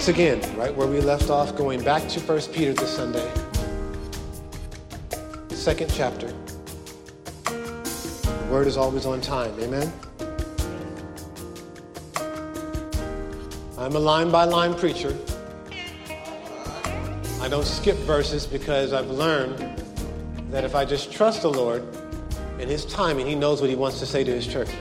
Once again, right where we left off, going back to 1 Peter this Sunday, 2nd chapter. The word is always on time, amen? I'm a line-by-line preacher. I don't skip verses because I've learned that if I just trust the Lord in his timing, he knows what he wants to say to his church.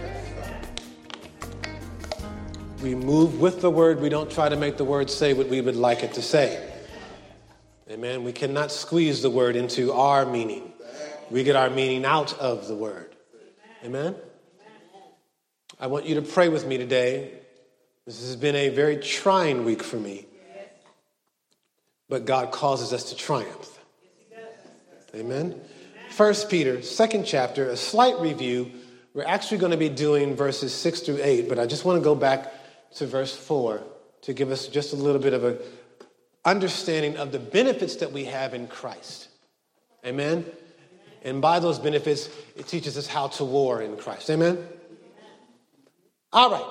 We move with the word. We don't try to make the word say what we would like it to say. Amen. We cannot squeeze the word into our meaning. We get our meaning out of the word. Amen. I want you to pray with me today. This has been a very trying week for me. But God causes us to triumph. Amen. 1 Peter, 2nd chapter, a slight review. We're actually going to be doing verses 6 through 8, but I just want to go back to verse 4 to give us just a little bit of an understanding of the benefits that we have in Christ. Amen? And by those benefits, it teaches us how to war in Christ. Amen? All right.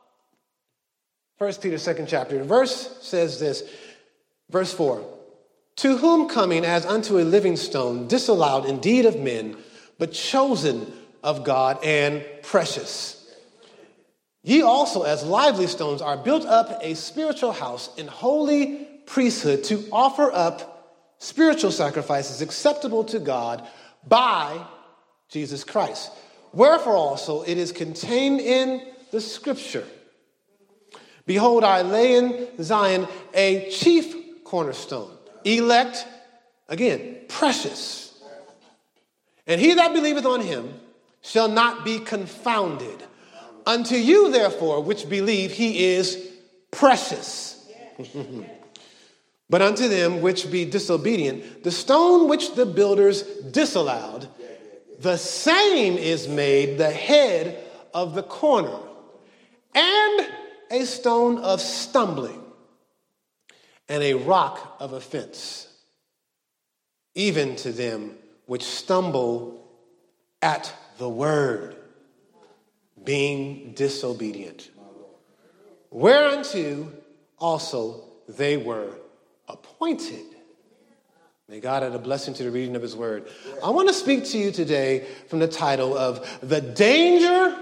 1 Peter, 2nd chapter. The verse says this, verse 4. To whom coming as unto a living stone, disallowed indeed of men, but chosen of God and precious. Ye also, as lively stones, are built up a spiritual house in holy priesthood to offer up spiritual sacrifices acceptable to God by Jesus Christ. Wherefore also it is contained in the scripture. Behold, I lay in Zion a chief cornerstone, elect, again, precious. And he that believeth on him shall not be confounded. Unto you, therefore, which believe, he is precious. But unto them which be disobedient, the stone which the builders disallowed, the same is made the head of the corner, and a stone of stumbling, and a rock of offense, even to them which stumble at the word, being disobedient. Whereunto also they were appointed. May God add a blessing to the reading of his word. I want to speak to you today from the title of The Danger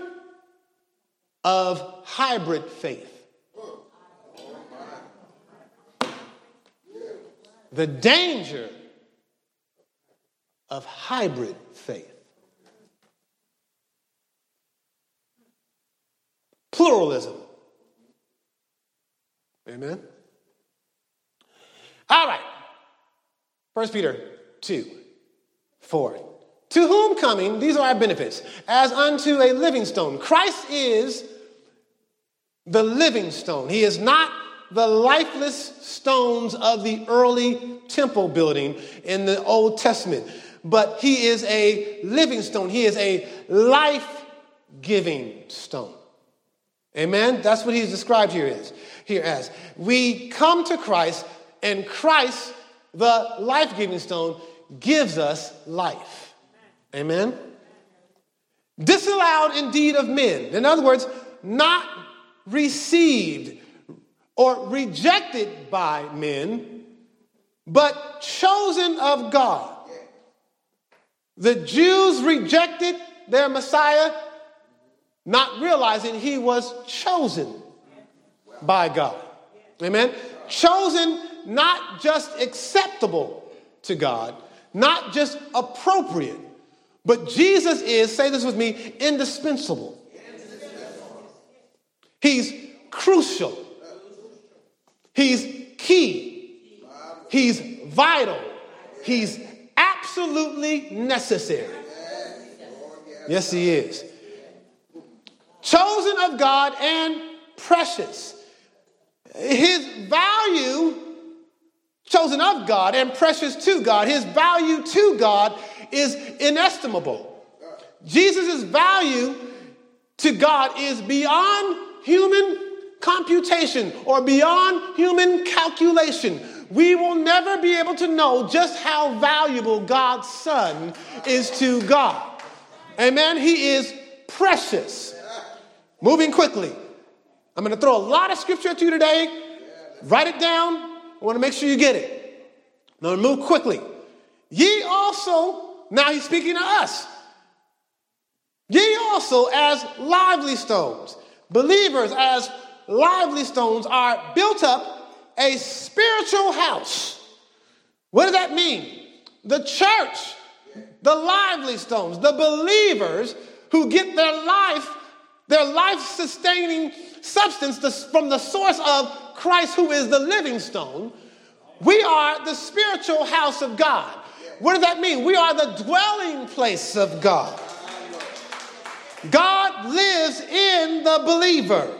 of Hybrid Faith. The danger of hybrid faith. Pluralism. Amen. All right. 1 Peter 2, 4. To whom coming, these are our benefits, as unto a living stone. Christ is the living stone. He is not the lifeless stones of the early temple building in the Old Testament, but he is a living stone. He is a life-giving stone. Amen? That's what he's described here as. We come to Christ, and Christ, the life-giving stone, gives us life. Amen? Disallowed indeed of men. In other words, not received or rejected by men, but chosen of God. The Jews rejected their Messiah, not realizing he was chosen by God. Amen? Chosen, not just acceptable to God, not just appropriate, but Jesus is, say this with me, indispensable. He's crucial. He's key. He's vital. He's absolutely necessary. Yes, he is. Chosen of God and precious. His value, chosen of God and precious to God, his value to God is inestimable. Jesus' value to God is beyond human computation or beyond human calculation. We will never be able to know just how valuable God's Son is to God. Amen? He is precious. Moving quickly. I'm going to throw a lot of scripture at you today. Write it down. I want to make sure you get it. Now move quickly. Ye also, now he's speaking to us. Ye also as lively stones, believers as lively stones are built up a spiritual house. What does that mean? The church, the lively stones, the believers who get their life-sustaining substance from the source of Christ, who is the living stone. We are the spiritual house of God. What does that mean? We are the dwelling place of God. God lives in the believer.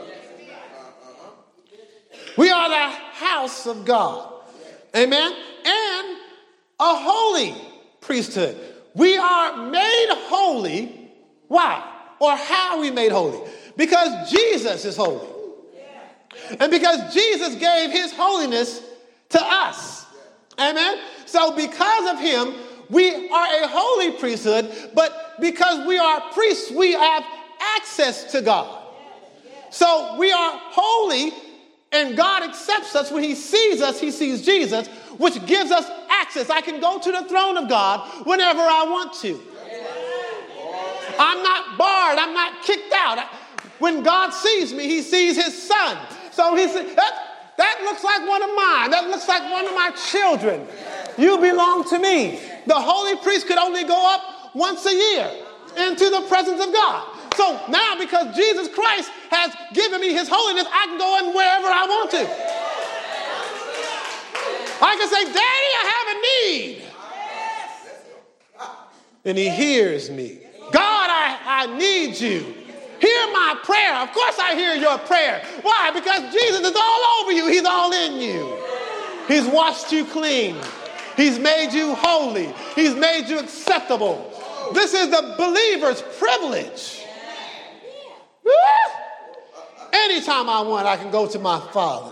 We are the house of God. Amen? And a holy priesthood. We are made holy. Why? Or how are we made holy? Because Jesus is holy. And because Jesus gave his holiness to us. Amen? So because of him, we are a holy priesthood, but because we are priests, we have access to God. So we are holy, and God accepts us. When he sees us, he sees Jesus, which gives us access. I can go to the throne of God whenever I want to. I'm not barred. I'm not kicked out. When God sees me, he sees his son. So he said, that looks like one of mine. That looks like one of my children. You belong to me. The holy priest could only go up once a year into the presence of God. So now, because Jesus Christ has given me his holiness, I can go in wherever I want to. I can say, Daddy, I have a need. And he hears me. God, I need you. Hear my prayer. Of course I hear your prayer. Why? Because Jesus is all over you. He's all in you. He's washed you clean. He's made you holy. He's made you acceptable. This is the believer's privilege. Anytime I want, I can go to my Father.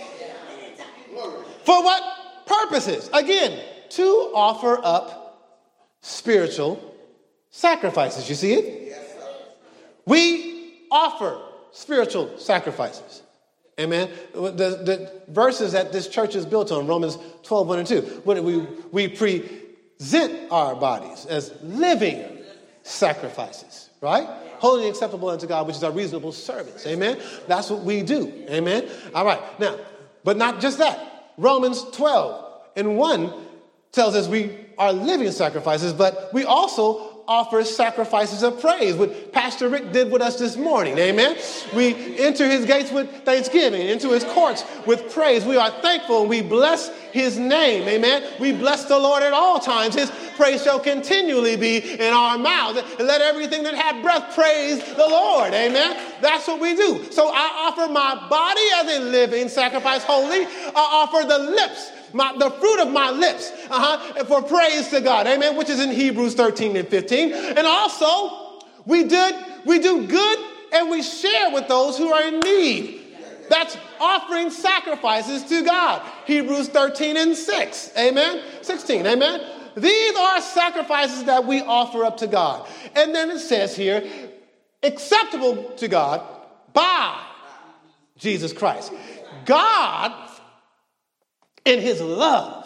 For what purposes? Again, to offer up spiritual sacrifices. You see it? We offer spiritual sacrifices. Amen. The verses that this church is built on, Romans 12, 1 and 2. When we present our bodies as living sacrifices, right? Holy and acceptable unto God, which is our reasonable service. Amen. That's what we do. Amen. All right. Now, but not just that. Romans 12 and 1 tells us we are living sacrifices, but we also offer sacrifices of praise, what Pastor Rick did with us this morning. Amen. We enter his gates with thanksgiving, into his courts with praise. We are thankful and we bless his name. Amen. We bless the Lord at all times. His praise shall continually be in our mouths. And let everything that hath breath praise the Lord. Amen. That's what we do. So I offer my body as a living sacrifice, holy. I offer the lips, the fruit of my lips, for praise to God, amen, which is in Hebrews 13 and 15. And also, we do good and we share with those who are in need. That's offering sacrifices to God. Hebrews 13 and 6, amen, 16, amen. These are sacrifices that we offer up to God. And then it says here, acceptable to God by Jesus Christ. God, in his love,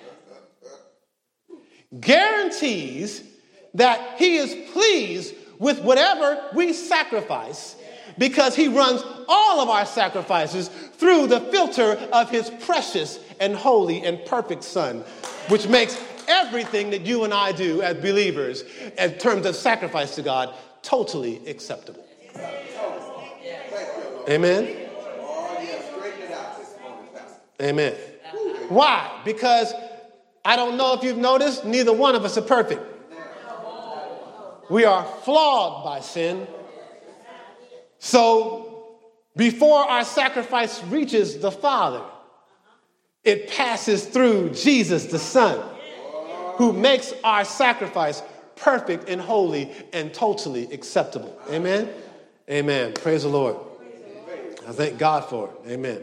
guarantees that he is pleased with whatever we sacrifice, because he runs all of our sacrifices through the filter of his precious and holy and perfect Son, which makes everything that you and I do as believers in terms of sacrifice to God totally acceptable. Amen. Amen. Why? Because I don't know if you've noticed, neither one of us are perfect. We are flawed by sin. So before our sacrifice reaches the Father, it passes through Jesus the Son, who makes our sacrifice perfect and holy and totally acceptable. Amen? Amen. Praise the Lord. I thank God for it. Amen.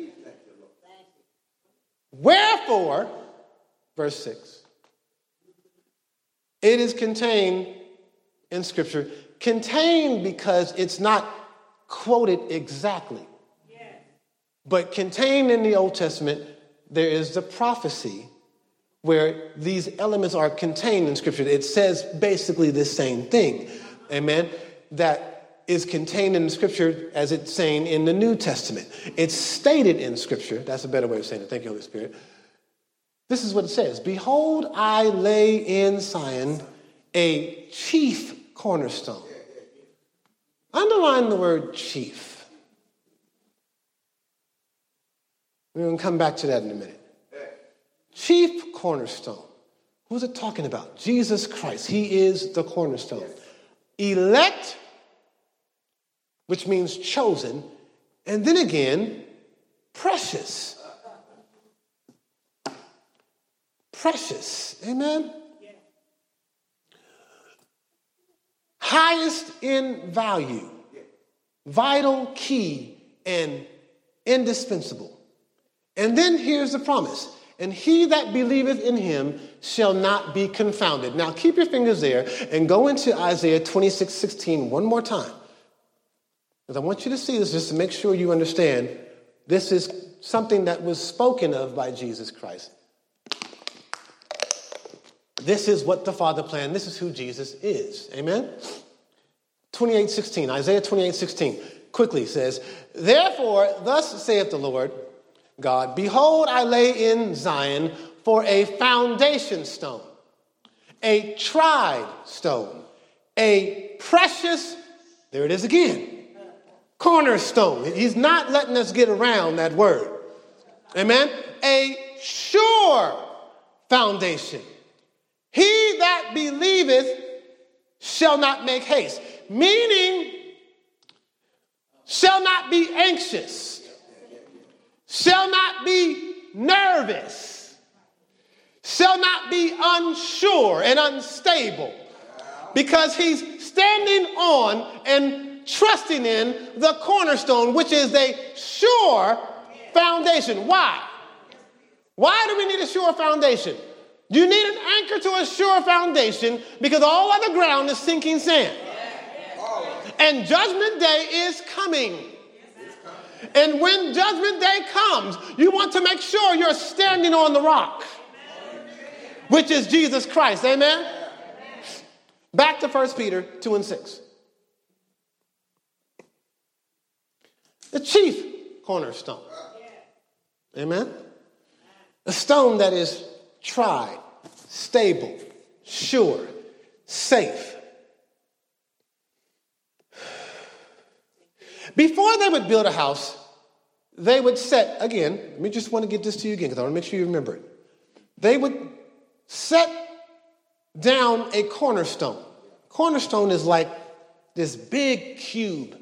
Wherefore, verse 6, it is contained in Scripture, contained because it's not quoted exactly. But contained in the Old Testament, there is the prophecy where these elements are contained in Scripture. It says basically the same thing, amen, that is contained in Scripture as it's saying in the New Testament. It's stated in Scripture. That's a better way of saying it. Thank you, Holy Spirit. This is what it says. Behold, I lay in Zion a chief cornerstone. Underline the word chief. We're going to come back to that in a minute. Chief cornerstone. Who's it talking about? Jesus Christ. He is the cornerstone. Elect, which means chosen, and then again, precious. Precious. Amen? Highest in value, vital, key, and indispensable. And then here's the promise. And he that believeth in him shall not be confounded. Now keep your fingers there and go into Isaiah 26:16 one more time. Because I want you to see this just to make sure you understand this is something that was spoken of by Jesus Christ. This is what the Father planned. This is who Jesus is. Amen? 28:16, Isaiah 28:16 quickly says, therefore, thus saith the Lord God, behold, I lay in Zion for a foundation stone, a tried stone, a precious, there it is again, cornerstone. He's not letting us get around that word. Amen? A sure foundation. He that believeth shall not make haste. Meaning, shall not be anxious, shall not be nervous, shall not be unsure and unstable, because he's standing on and trusting in the cornerstone, which is a sure foundation. Why? Why do we need a sure foundation? You need an anchor to a sure foundation because all other ground is sinking sand. And judgment day is coming. And when judgment day comes, you want to make sure you're standing on the rock, which is Jesus Christ. Amen? Back to 1 Peter 2:6. The chief cornerstone. Amen? A stone that is tried, stable, sure, safe. Before they would build a house, they would set, again, let me just want to get this to you again because I want to make sure you remember it. They would set down a cornerstone. Cornerstone is like this big cube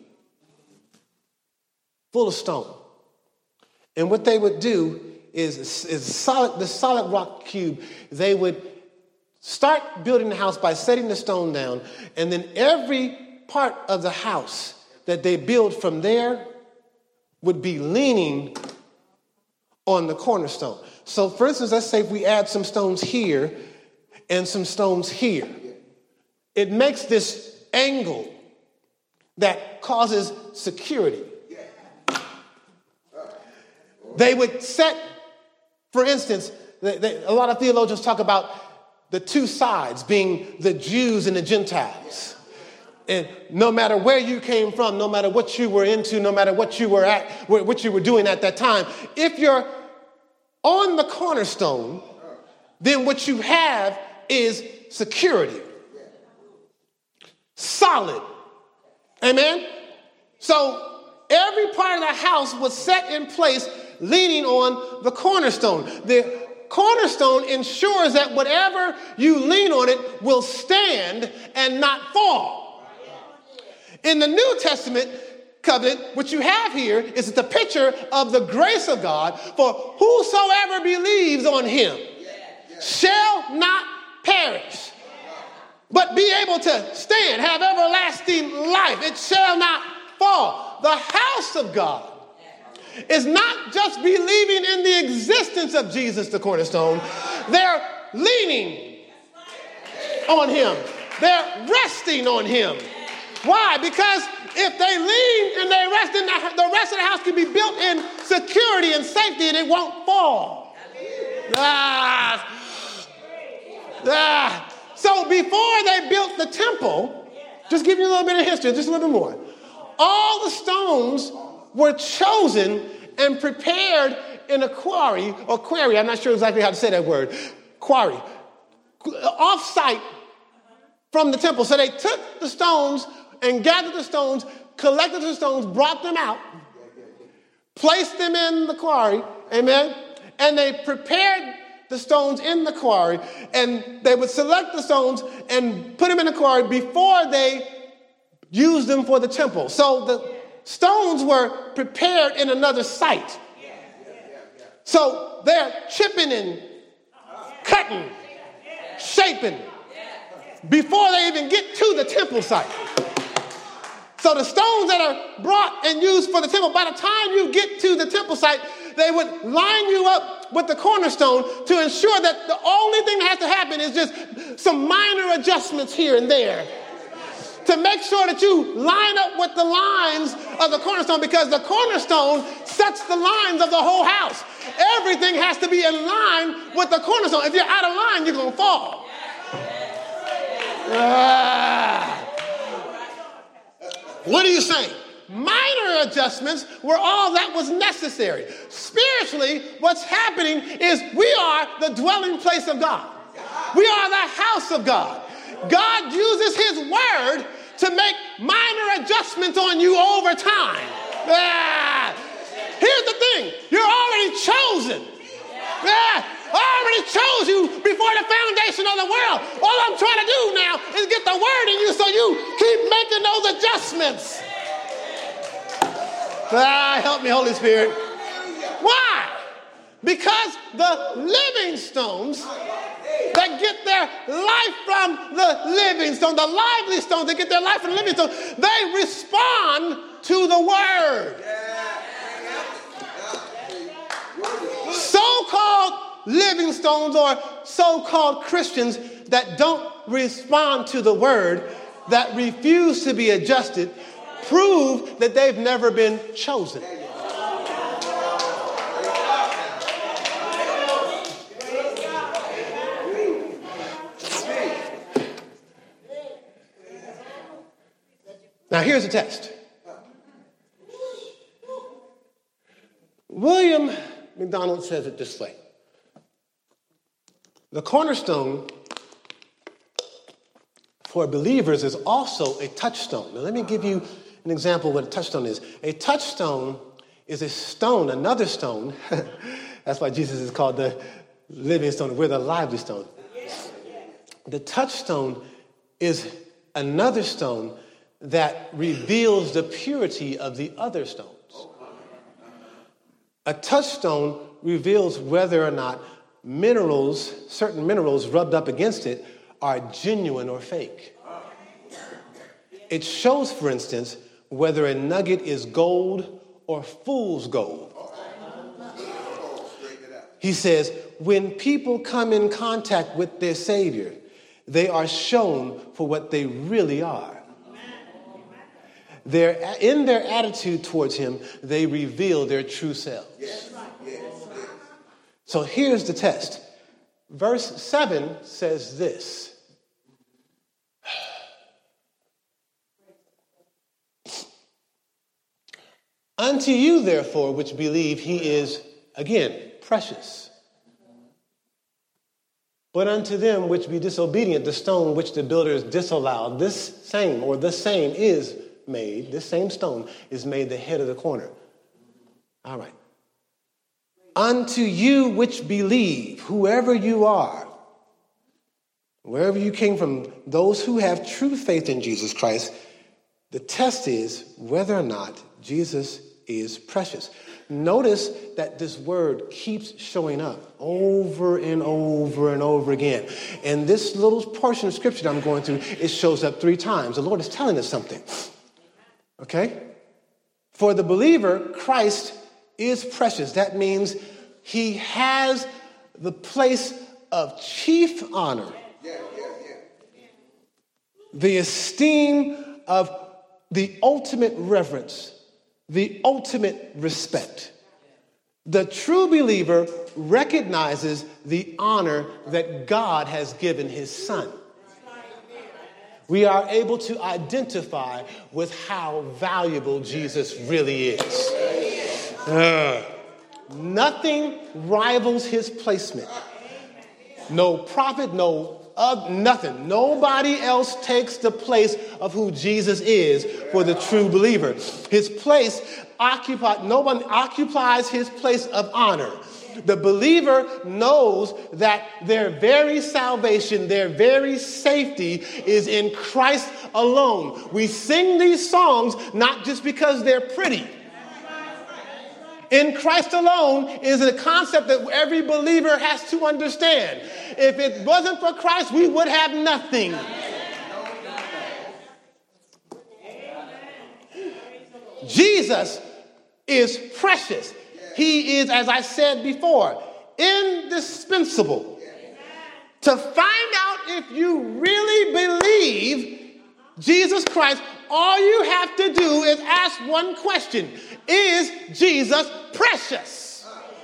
full of stone. And what they would do is the solid rock cube, they would start building the house by setting the stone down, and then every part of the house that they build from there would be leaning on the cornerstone. So for instance, let's say if we add some stones here and some stones here, it makes this angle that causes security. They would set, for instance, a lot of theologians talk about the two sides being the Jews and the Gentiles. And no matter where you came from, no matter what you were into, no matter what you were at, what you were doing at that time, if you're on the cornerstone, then what you have is security. Solid. Amen? So every part of the house was set in place leaning on the cornerstone. The cornerstone ensures that whatever you lean on it will stand and not fall. In the New Testament covenant, what you have here is the picture of the grace of God, for whosoever believes on him shall not perish, but be able to stand, have everlasting life. It shall not fall. The house of God is not just believing in the existence of Jesus, the cornerstone. They're leaning on him. They're resting on him. Why? Because if they lean and they rest in the rest of the house can be built in security and safety and it won't fall. So before they built the temple, just give you a little bit of history, just a little bit more. All the stones were chosen and prepared in a quarry, I'm not sure exactly how to say that word, quarry, off-site from the temple. So they took the stones and gathered the stones, collected the stones, brought them out, placed them in the quarry, amen, and they prepared the stones in the quarry, and they would select the stones and put them in the quarry before they used them for the temple. So the stones were prepared in another site. So they're chipping and cutting, shaping before they even get to the temple site. So the stones that are brought and used for the temple, by the time you get to the temple site, they would line you up with the cornerstone to ensure that the only thing that has to happen is just some minor adjustments here and there to make sure that you line up with the lines of the cornerstone, because the cornerstone sets the lines of the whole house. Everything has to be in line with the cornerstone. If you're out of line, you're going to fall. What are you saying? Minor adjustments were all that was necessary. Spiritually, what's happening is we are the dwelling place of God. We are the house of God. God uses his word to make minor adjustments on you over time. Here's the thing. You're already chosen. I already chose you before the foundation of the world. All I'm trying to do now is get the word in you so you keep making those adjustments. Help me, Holy Spirit. Why? Because the living stones that get their life from the living stone, the lively stones that get their life from the living stone, they respond to the word. So-called living stones or so-called Christians that don't respond to the word, that refuse to be adjusted, prove that they've never been chosen. Now here's the text. William MacDonald says it this way. The cornerstone for believers is also a touchstone. Now let me give you an example of what a touchstone is. A touchstone is a stone, another stone. That's why Jesus is called the living stone. We're the lively stone. The touchstone is another stone that reveals the purity of the other stones. A touchstone reveals whether or not certain minerals rubbed up against it are genuine or fake. It shows, for instance, whether a nugget is gold or fool's gold. He says, when people come in contact with their Savior, they are shown for what they really are. In their attitude towards him, they reveal their true selves. So here's the test. Verse 7 says this. Unto you, therefore, which believe, he is, again, precious. But unto them which be disobedient, the stone which the builders disallowed, this same stone is made the head of the corner. All right. Unto you which believe, whoever you are, wherever you came from, those who have true faith in Jesus Christ, the test is whether or not Jesus is precious. Notice that this word keeps showing up over and over and over again. And this little portion of scripture that I'm going through, it shows up 3 times. The Lord is telling us something. Okay? For the believer, Christ is precious. That means he has the place of chief honor, the esteem of the ultimate reverence, the ultimate respect. The true believer recognizes the honor that God has given his son. We are able to identify with how valuable Jesus really is. Nothing rivals his placement. No prophet, nothing. Nobody else takes the place of who Jesus is for the true believer. His place no one occupies his place of honor. The believer knows that their very salvation, their very safety is in Christ alone. We sing these songs not just because they're pretty. In Christ alone is a concept that every believer has to understand. If it wasn't for Christ, we would have nothing. Jesus is precious. He is, as I said before, indispensable. To find out if you really believe Jesus Christ, all you have to do is ask one question. Is Jesus precious?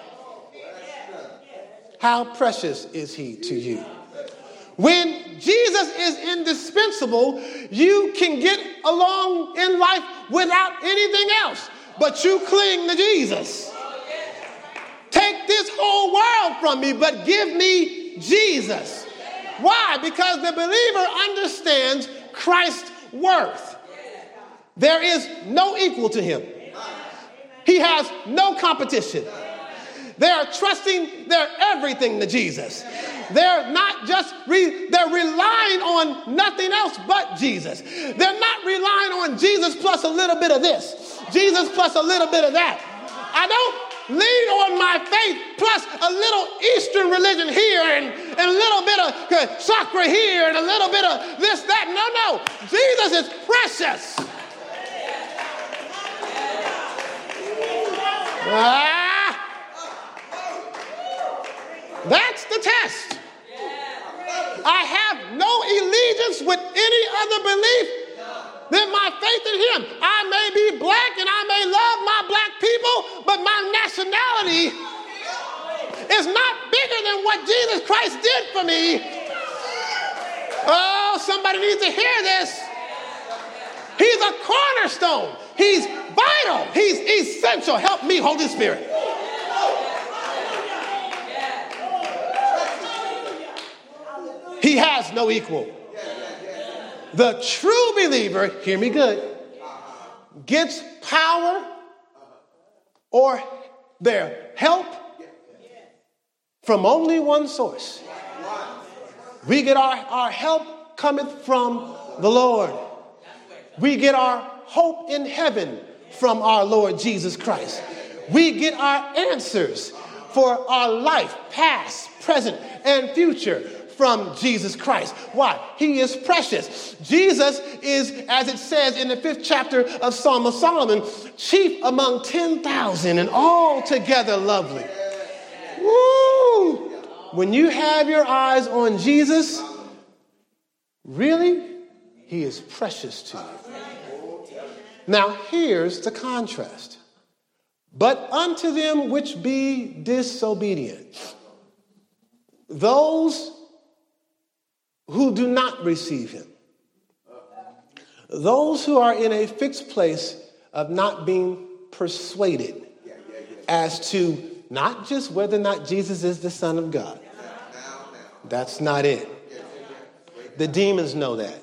How precious is he to you? When Jesus is indispensable, you can get along in life without anything else, but you cling to Jesus. Take this whole world from me, but give me Jesus. Why? Because the believer understands Christ's worth. There is no equal to him. He has no competition. They're trusting their everything to Jesus. They're not just, they're relying on nothing else but Jesus. They're not relying on Jesus plus a little bit of this, Jesus plus a little bit of that. I don't lean on my faith plus a little Eastern religion here and a little bit of chakra here and a little bit of this, that. No. Jesus is precious. That's the test. I have no allegiance with any other belief than my faith in him. I may be black and I may love my black people, but my nationality is not bigger than what Jesus Christ did for me. Oh, somebody needs to hear this. He's a cornerstone. He's vital. He's essential. Help me, Holy Spirit. He has no equal. The true believer, hear me good, gets power or their help from only one source. We get our help cometh from the Lord. We get our hope in heaven from our Lord Jesus Christ. We get our answers for our life, past, present, and future from Jesus Christ. Why? He is precious. Jesus is, as it says in the 5th chapter of Psalm of Solomon, chief among 10,000 and altogether lovely. Woo! When you have your eyes on Jesus, really, he is precious to you. Now, here's the contrast. But unto them which be disobedient, those who do not receive him, those who are in a fixed place of not being persuaded as to not just whether or not Jesus is the Son of God. That's not it. The demons know that.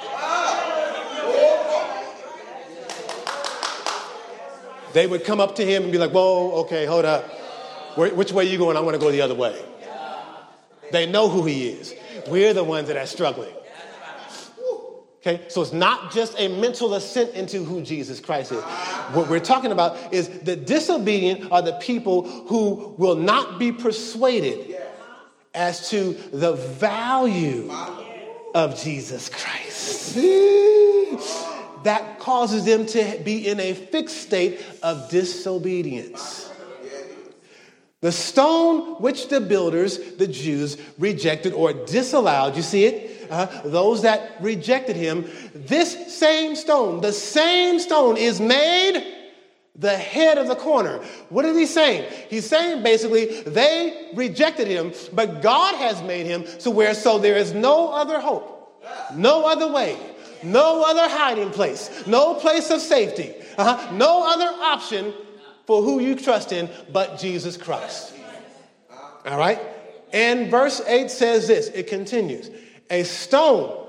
They would come up to him and be like, whoa, okay, hold up. Which way are you going? I want to go the other way. They know who he is. We're the ones that are struggling. Okay, so it's not just a mental assent into who Jesus Christ is. What we're talking about is the disobedient are the people who will not be persuaded as to the value of Jesus Christ. That causes them to be in a fixed state of disobedience. The stone which the builders, the Jews, rejected or disallowed. You see it? Those that rejected him. This same stone, the same stone is made the head of the corner. What is he saying? He's saying basically they rejected him, but God has made him so there is no other hope, no other way, no other hiding place, no place of safety, no other option for who you trust in but Jesus Christ. All right? And verse 8 says this. It continues. A stone,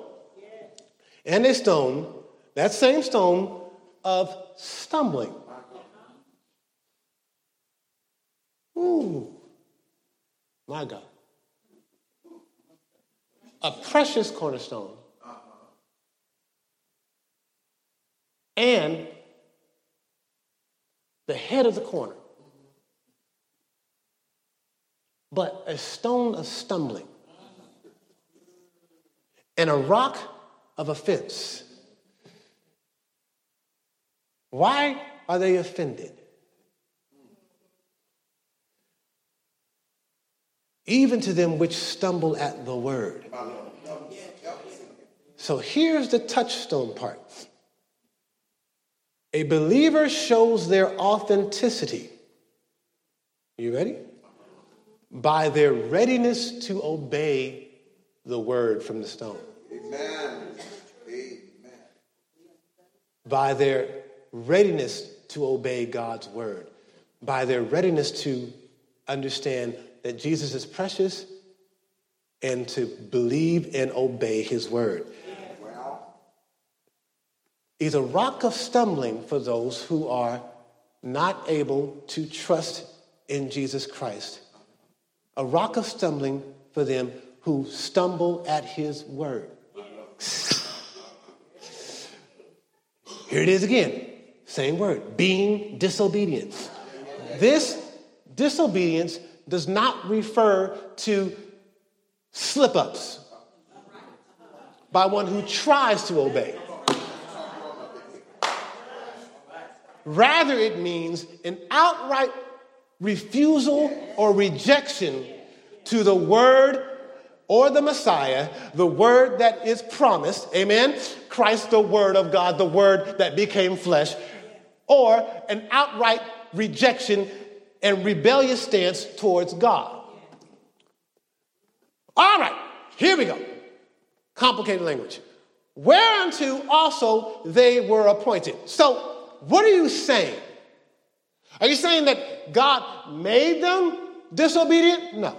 that same stone of stumbling. Ooh, my God. A precious cornerstone. And the head of the corner. But a stone of stumbling. And a rock of offense. Why are they offended? Even to them which stumble at the word. So here's the touchstone part. A believer shows their authenticity. You ready? By their readiness to obey the word from the stone. Amen. Amen. By their readiness to obey God's word. By their readiness to understand that Jesus is precious and to believe and obey his word. He's a rock of stumbling for those who are not able to trust in Jesus Christ. A rock of stumbling for them who stumble at his word. Here it is again. Same word. Being disobedient. This disobedience does not refer to slip-ups by one who tries to obey. Rather, it means an outright refusal or rejection to the word or the Messiah, the word that is promised, amen? Christ, the word of God, the word that became flesh, or an outright rejection and rebellious stance towards God. All right, here we go. Complicated language. Whereunto also they were appointed. So, what are you saying? Are you saying that God made them disobedient? No.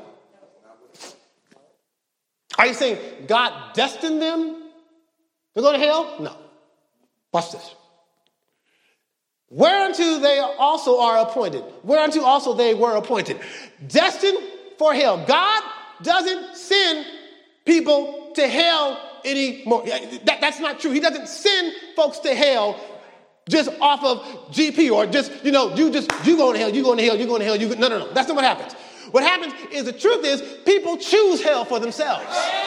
Are you saying God destined them to go to hell? No. Watch this. Whereunto they also are appointed. Whereunto also they were appointed. Destined for hell. God doesn't send people to hell anymore. That's not true. He doesn't send folks to hell just off of GP or just, you going to hell, you going to hell, you going to hell. No. That's not what happens. What happens is the truth is people choose hell for themselves.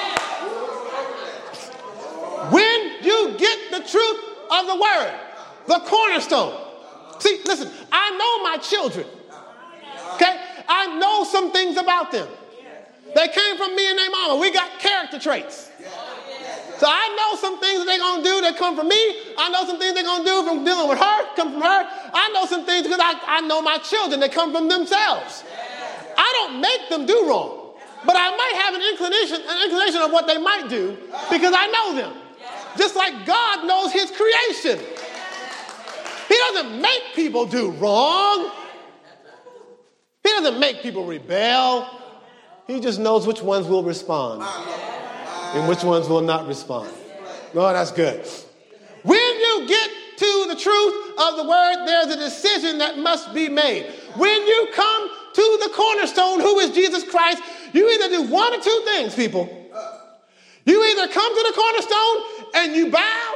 When you get the truth of the word, the cornerstone. See, listen, I know my children. Okay? I know some things about them. They came from me and their mama. We got character traits. So I know some things that they're going to do that come from me. I know some things they're going to do from dealing with her, come from her. I know some things because I know my children that come from themselves. I don't make them do wrong, but I might have an inclination of what they might do because I know them. Just like God knows his creation. He doesn't make people do wrong. He doesn't make people rebel. He just knows which ones will respond and which ones will not respond. Oh, that's good. When you get to the truth of the word, there's a decision that must be made. When you come to the cornerstone, who is Jesus Christ, you either do one or two things, people. You either come to the cornerstone and you bow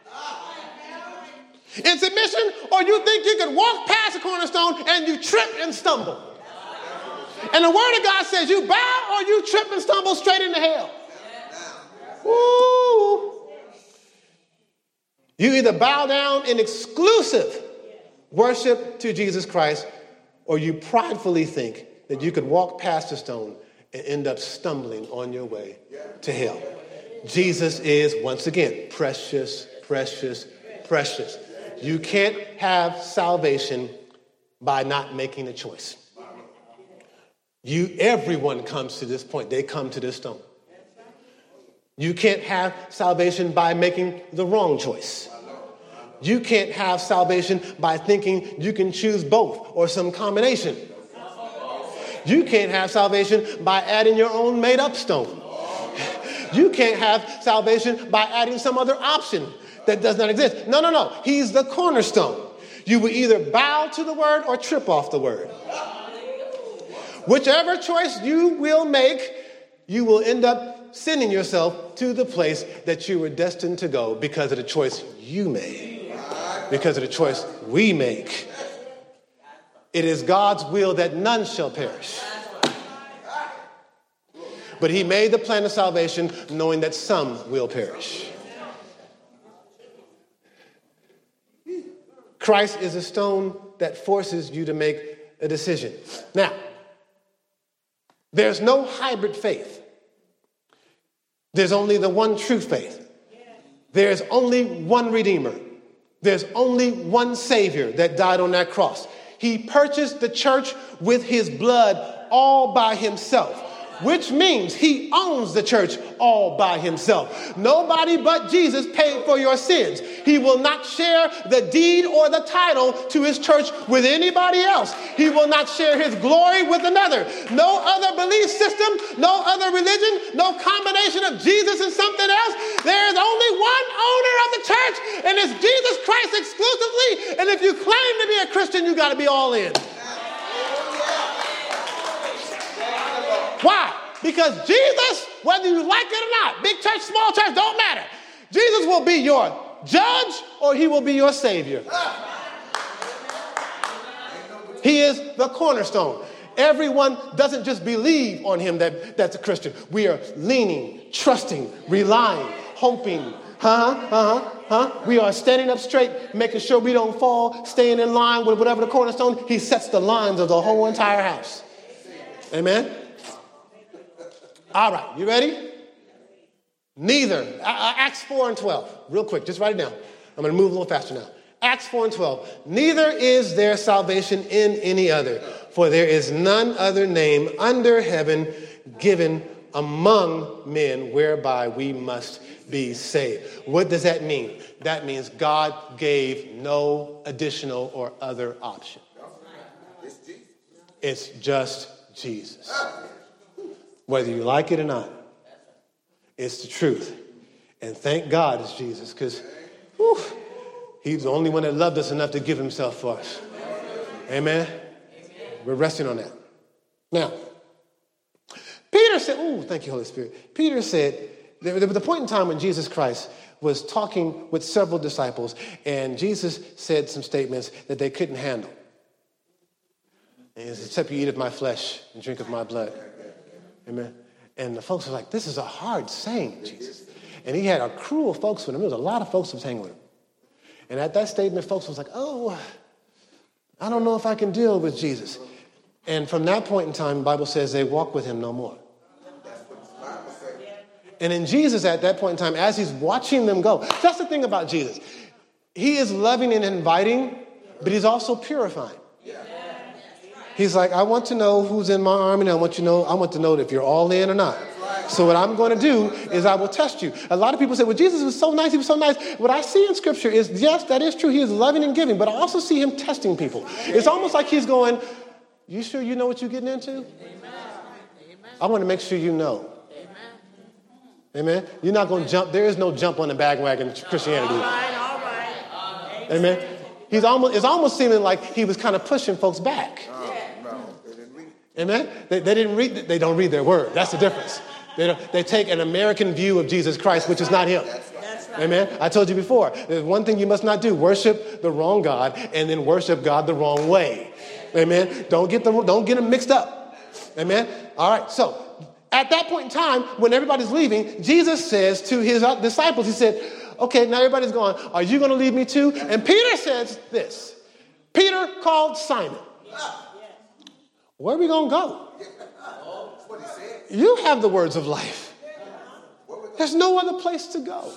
in submission, or you think you can walk past the cornerstone and you trip and stumble. And the word of God says you bow or you trip and stumble straight into hell. Woo. You either bow down in exclusive worship to Jesus Christ, or you pridefully think that you could walk past the stone and end up stumbling on your way to hell. Jesus is, once again, precious, precious, precious. You can't have salvation by not making a choice. Everyone comes to this point. They come to this stone. You can't have salvation by making the wrong choice. You can't have salvation by thinking you can choose both or some combination. You can't have salvation by adding your own made-up stone. You can't have salvation by adding some other option that does not exist. No. He's the cornerstone. You will either bow to the word or trip off the word. Whichever choice you will make, you will end up sending yourself to the place that you were destined to go because of the choice you made, because of the choice we make. It is God's will that none shall perish. But he made the plan of salvation knowing that some will perish. Christ is a stone that forces you to make a decision. Now, there's no hybrid faith. There's only the one true faith. There's only one Redeemer. There's only one Savior that died on that cross. He purchased the church with his blood all by himself, which means he owns the church all by himself. Nobody but Jesus paid for your sins. He will not share the deed or the title to his church with anybody else. He will not share his glory with another. No other belief system, no other religion, no combination of Jesus and something else. There is only one owner of the church, and it's Jesus Christ exclusively. And if you claim to be a Christian, you got to be all in. Why? Because Jesus, whether you like it or not, big church, small church, don't matter. Jesus will be your judge or he will be your savior. He is the cornerstone. Everyone doesn't just believe on him that's a Christian. We are leaning, trusting, relying, hoping. We are standing up straight, making sure we don't fall, staying in line with whatever the cornerstone. He sets the lines of the whole entire house. Amen? All right, you ready? Neither. Acts 4 and 12. Real quick, just write it down. I'm going to move a little faster now. Acts 4 and 12. Neither is there salvation in any other, for there is none other name under heaven given among men whereby we must be saved. What does that mean? That means God gave no additional or other option. It's just Jesus. Whether you like it or not, it's the truth. And thank God it's Jesus, because he's the only one that loved us enough to give himself for us. Amen? We're resting on that. Now, Peter said, thank you, Holy Spirit. Peter said, there was a point in time when Jesus Christ was talking with several disciples, and Jesus said some statements that they couldn't handle. And he said, except you eat of my flesh and drink of my blood. Amen. And the folks were like, this is a hard saying, Jesus. And he had a crew of folks with him. There was a lot of folks who was hanging with him. And at that statement, folks was like, I don't know if I can deal with Jesus. And from that point in time, the Bible says they walk with him no more. And in Jesus, at that point in time, as he's watching them go, that's the thing about Jesus. He is loving and inviting, but he's also purifying. He's like, I want to know who's in my army, and I want to know if you're all in or not. So what I'm going to do is I will test you. A lot of people say, well, Jesus was so nice. He was so nice. What I see in Scripture is, yes, that is true. He is loving and giving, but I also see him testing people. It's almost like he's going, you sure you know what you're getting into? I want to make sure you know. Amen. You're not going to jump. There is no jump on the bandwagon Christianity. All right. Amen. It's almost seeming like he was kind of pushing folks back. Amen. They didn't read. They don't read their word. That's the difference. They take an American view of Jesus Christ, which is not him. Amen. I told you before. There's one thing you must not do: worship the wrong God and then worship God the wrong way. Amen. Don't get them mixed up. Amen. All right. So at that point in time, when everybody's leaving, Jesus says to his disciples, he said, "Okay, now everybody's gone. Are you going to leave me too?" And Peter says this. Peter called Simon. where are we going to go? You have the words of life. There's no other place to go.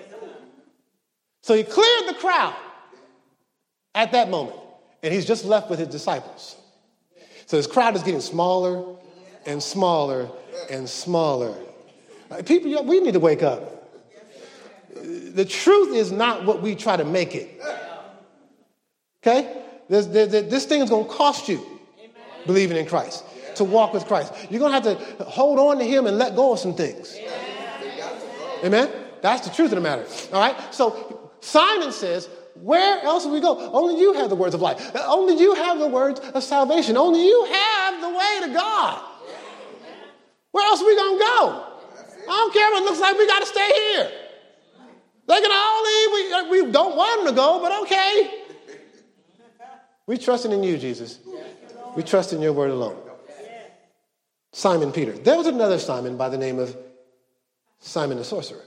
So he cleared the crowd at that moment, and he's just left with his disciples. So his crowd is getting smaller and smaller and smaller. People, we need to wake up. The truth is not what we try to make it. Okay? This thing is going to cost you believing in Christ, to walk with Christ. You're going to have to hold on to him and let go of some things. Amen? That's the truth of the matter. All right? So Simon says, where else will we go? Only you have the words of life. Only you have the words of salvation. Only you have the way to God. Where else are we going to go? I don't care what it looks like. We got to stay here. They can all leave. We don't want them to go, but okay. We trusting in you, Jesus. We trust in your word alone. Simon Peter. There was another Simon by the name of Simon the sorcerer.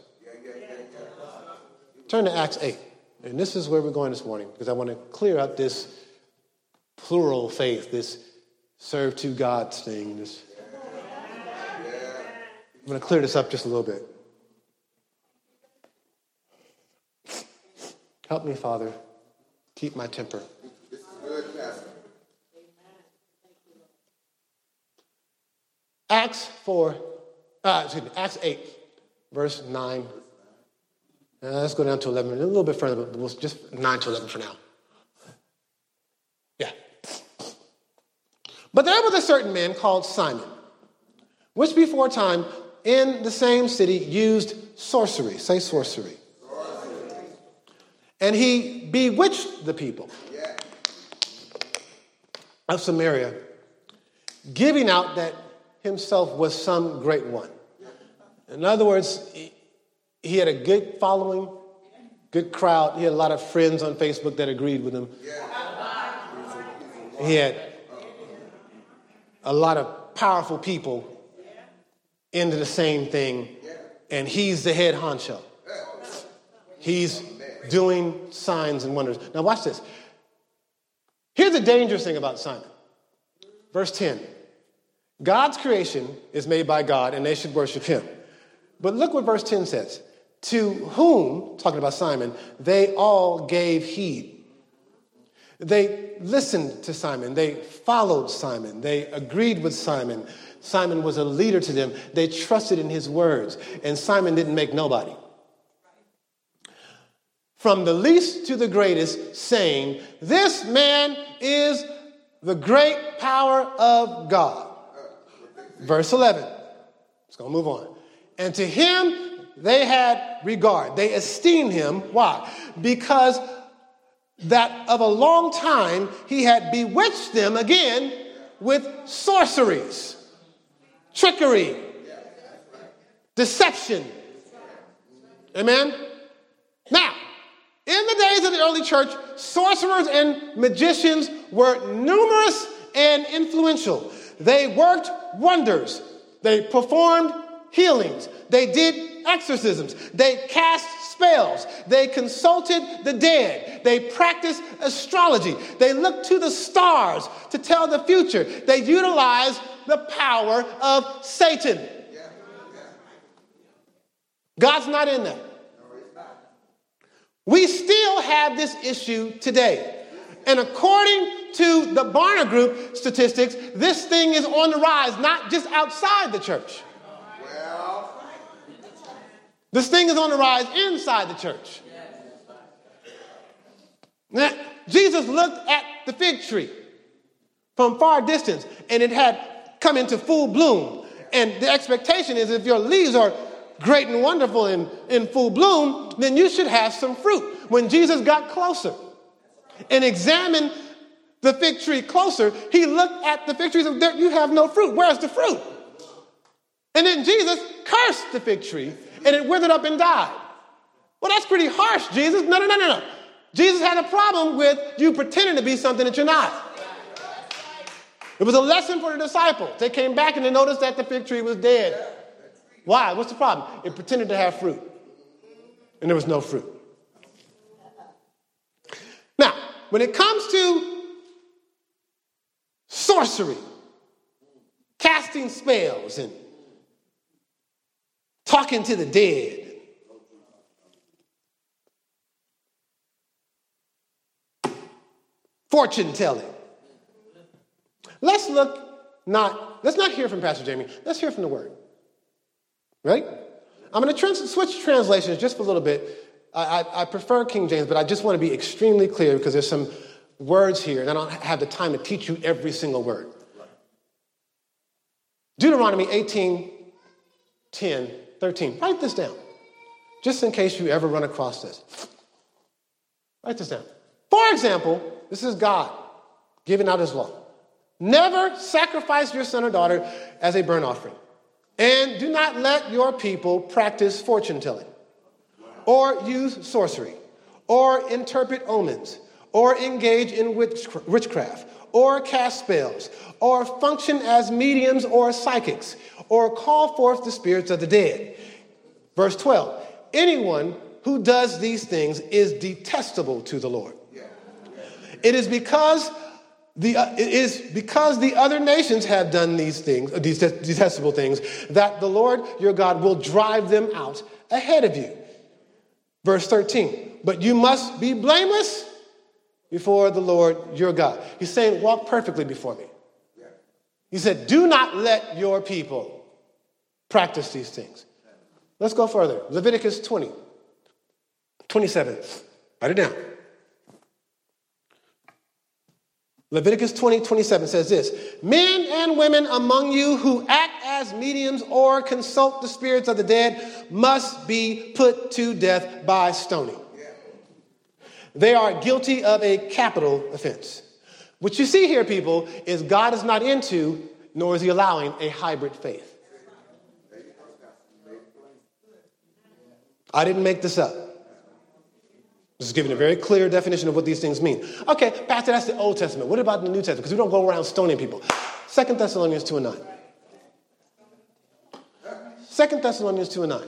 Turn to Acts 8. And this is where we're going this morning, because I want to clear up this plural faith, this serve two gods thing. I'm going to clear this up just a little bit. Help me, Father, keep my temper. Acts 8, verse 9. Let's go down to 11, a little bit further, but we'll just 9 to 11 for now. Yeah. But there was a certain man called Simon, which before time in the same city used sorcery. Say sorcery. And he bewitched the people of Samaria, giving out that himself was some great one. In other words, he had a good following, good crowd. He had a lot of friends on Facebook that agreed with him. He had a lot of powerful people into the same thing, and he's the head honcho. He's doing signs and wonders. Now watch this. Here's the dangerous thing about Simon. Verse 10. God's creation is made by God, and they should worship him. But look what verse 10 says. To whom, talking about Simon, they all gave heed. They listened to Simon. They followed Simon. They agreed with Simon. Simon was a leader to them. They trusted in his words. And Simon didn't make nobody. From the least to the greatest, saying, this man is the great power of God. Verse 11. Let's go move on. And to him they had regard. They esteemed him. Why? Because that of a long time he had bewitched them again with sorceries, trickery, deception. Amen? Now, in the days of the early church, sorcerers and magicians were numerous and influential. They worked wonders. They performed healings. They did exorcisms. They cast spells. They consulted the dead. They practiced astrology. They looked to the stars to tell the future. They utilized the power of Satan. God's not in that. We still have this issue today. And according to the Barna Group statistics, this thing is on the rise, not just outside the church. This thing is on the rise inside the church. Now, Jesus looked at the fig tree from far distance, and it had come into full bloom. And the expectation is if your leaves are great and wonderful and in full bloom, then you should have some fruit. When Jesus got closer and examined the fig tree closer, he looked at the fig tree and said, you have no fruit. Where's the fruit? And then Jesus cursed the fig tree, and it withered up and died. Well, that's pretty harsh, Jesus. No. Jesus had a problem with you pretending to be something that you're not. It was a lesson for the disciples. They came back and they noticed that the fig tree was dead. Why? What's the problem? It pretended to have fruit, and there was no fruit. Now, when it comes to sorcery, casting spells and talking to the dead. Fortune telling. Let's not hear from Pastor Jamie. Let's hear from the Word. Ready? I'm going to switch translations just for a little bit. I prefer King James, but I just want to be extremely clear because there's some words here, and I don't have the time to teach you every single word. Deuteronomy 18:10-13. Write this down, just in case you ever run across this. Write this down. For example, this is God giving out his law. Never sacrifice your son or daughter as a burnt offering. And do not let your people practice fortune telling, or use sorcery, or interpret omens, or engage in witchcraft, or cast spells, or function as mediums or psychics, or call forth the spirits of the dead. Verse 12, anyone who does these things is detestable to the Lord. It is because the other nations have done these things, these detestable things, that the Lord your God will drive them out ahead of you. Verse 13, but you must be blameless before the Lord your God. He's saying, walk perfectly before me. He said, do not let your people practice these things. Let's go further. Leviticus 20:27. Write it down. Leviticus 20:27 says this, men and women among you who act as mediums or consult the spirits of the dead must be put to death by stoning. They are guilty of a capital offense. What you see here, people, is God is not into, nor is he allowing, a hybrid faith. I didn't make this up. This is giving a very clear definition of what these things mean. Okay, Pastor, that's the Old Testament. What about the New Testament? Because we don't go around stoning people. 2 Thessalonians 2:9. 2 Thessalonians 2:9.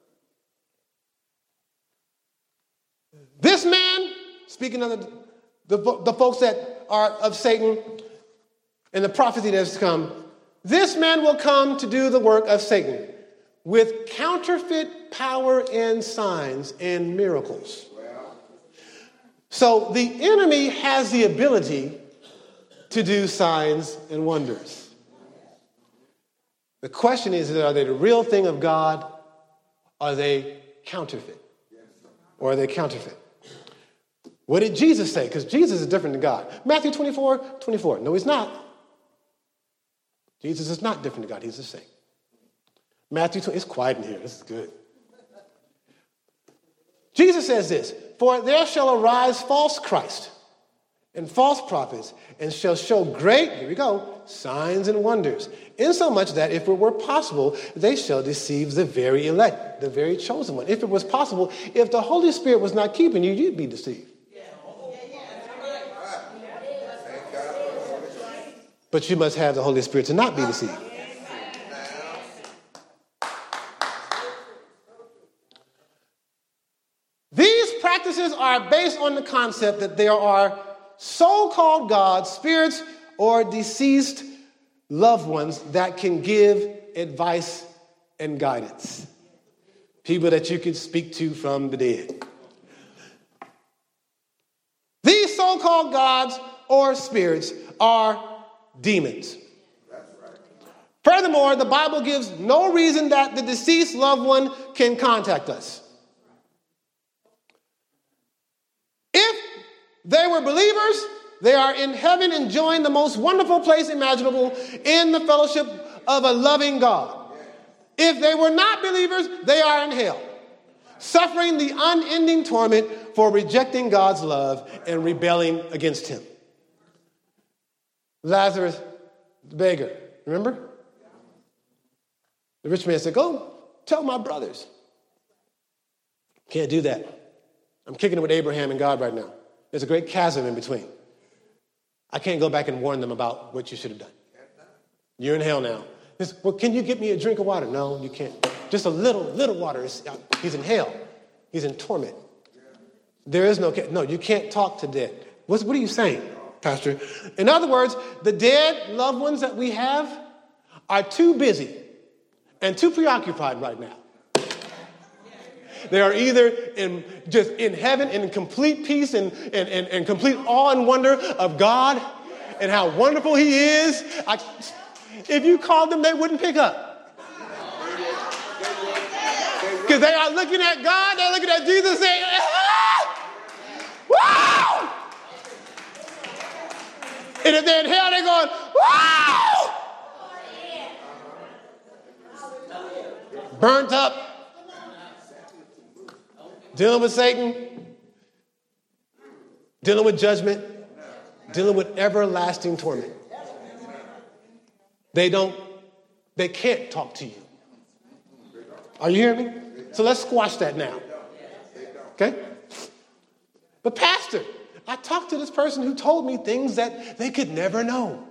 This man, speaking of the folks that are of Satan and the prophecy that has to come, this man will come to do the work of Satan with counterfeit power and signs and miracles. So the enemy has the ability to do signs and wonders. The question is, are they the real thing of God? Are they counterfeit? Or are they counterfeit? What did Jesus say? Because Jesus is different than God. Matthew 24:24. No, he's not. Jesus is not different than God. He's the same. Matthew 20. It's quiet in here. This is good. Jesus says this, for there shall arise false Christ and false prophets, and shall show great, here we go, signs and wonders, insomuch that if it were possible, they shall deceive the very elect, the very chosen one. If it was possible, if the Holy Spirit was not keeping you, you'd be deceived. But you must have the Holy Spirit to not be deceived. These practices are based on the concept that there are so-called gods, spirits, or deceased loved ones that can give advice and guidance. People that you can speak to from the dead. These so-called gods or spirits are demons. Furthermore, the Bible gives no reason that the deceased loved one can contact us. If they were believers, they are in heaven enjoying the most wonderful place imaginable in the fellowship of a loving God. If they were not believers, they are in hell, suffering the unending torment for rejecting God's love and rebelling against him. Lazarus, the beggar, remember? The rich man said, go tell my brothers. Can't do that. I'm kicking it with Abraham and God right now. There's a great chasm in between. I can't go back and warn them about what you should have done. You're in hell now. He says, well, can you get me a drink of water? No, you can't. Just a little water. He's in hell. He's in torment. There is no, you can't talk to dead. What are you saying, Pastor? In other words, the dead loved ones that we have are too busy and too preoccupied right now. They are either just in heaven in complete peace and complete awe and wonder of God and how wonderful he is. If you called them, they wouldn't pick up. Because they are looking at God, they're looking at Jesus saying, wow! And if they're in hell, they're going, wow! Burnt up, dealing with Satan, dealing with judgment, dealing with everlasting torment. They can't talk to you. Are you hearing me? So let's squash that now. Okay? But Pastor, I talked to this person who told me things that they could never know.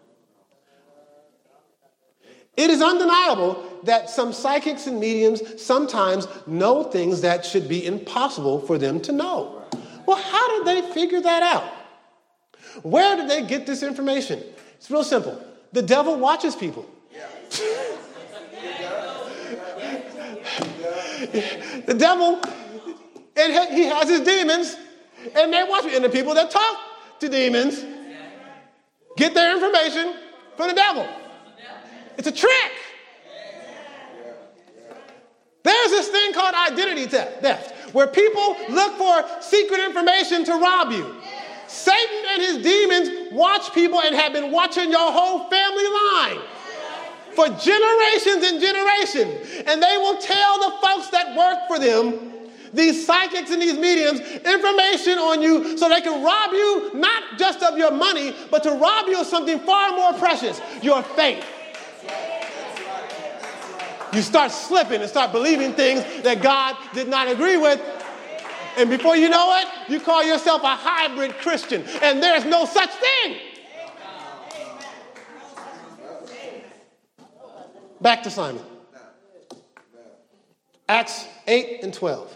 It is undeniable that some psychics and mediums sometimes know things that should be impossible for them to know. Well, how did they figure that out? Where did they get this information? It's real simple. The devil watches people. The devil, and he has his demons, and they watch me. And the people that talk to demons get their information from the devil. It's a trick. There's this thing called identity theft, where people look for secret information to rob you. Satan and his demons watch people and have been watching your whole family line for generations and generations. And they will tell the folks that work for them, these psychics and these mediums, information on you so they can rob you not just of your money, but to rob you of something far more precious, your faith. You start slipping and start believing things that God did not agree with. And before you know it, you call yourself a hybrid Christian. And there's no such thing. Back to Simon. Acts 8 and 12.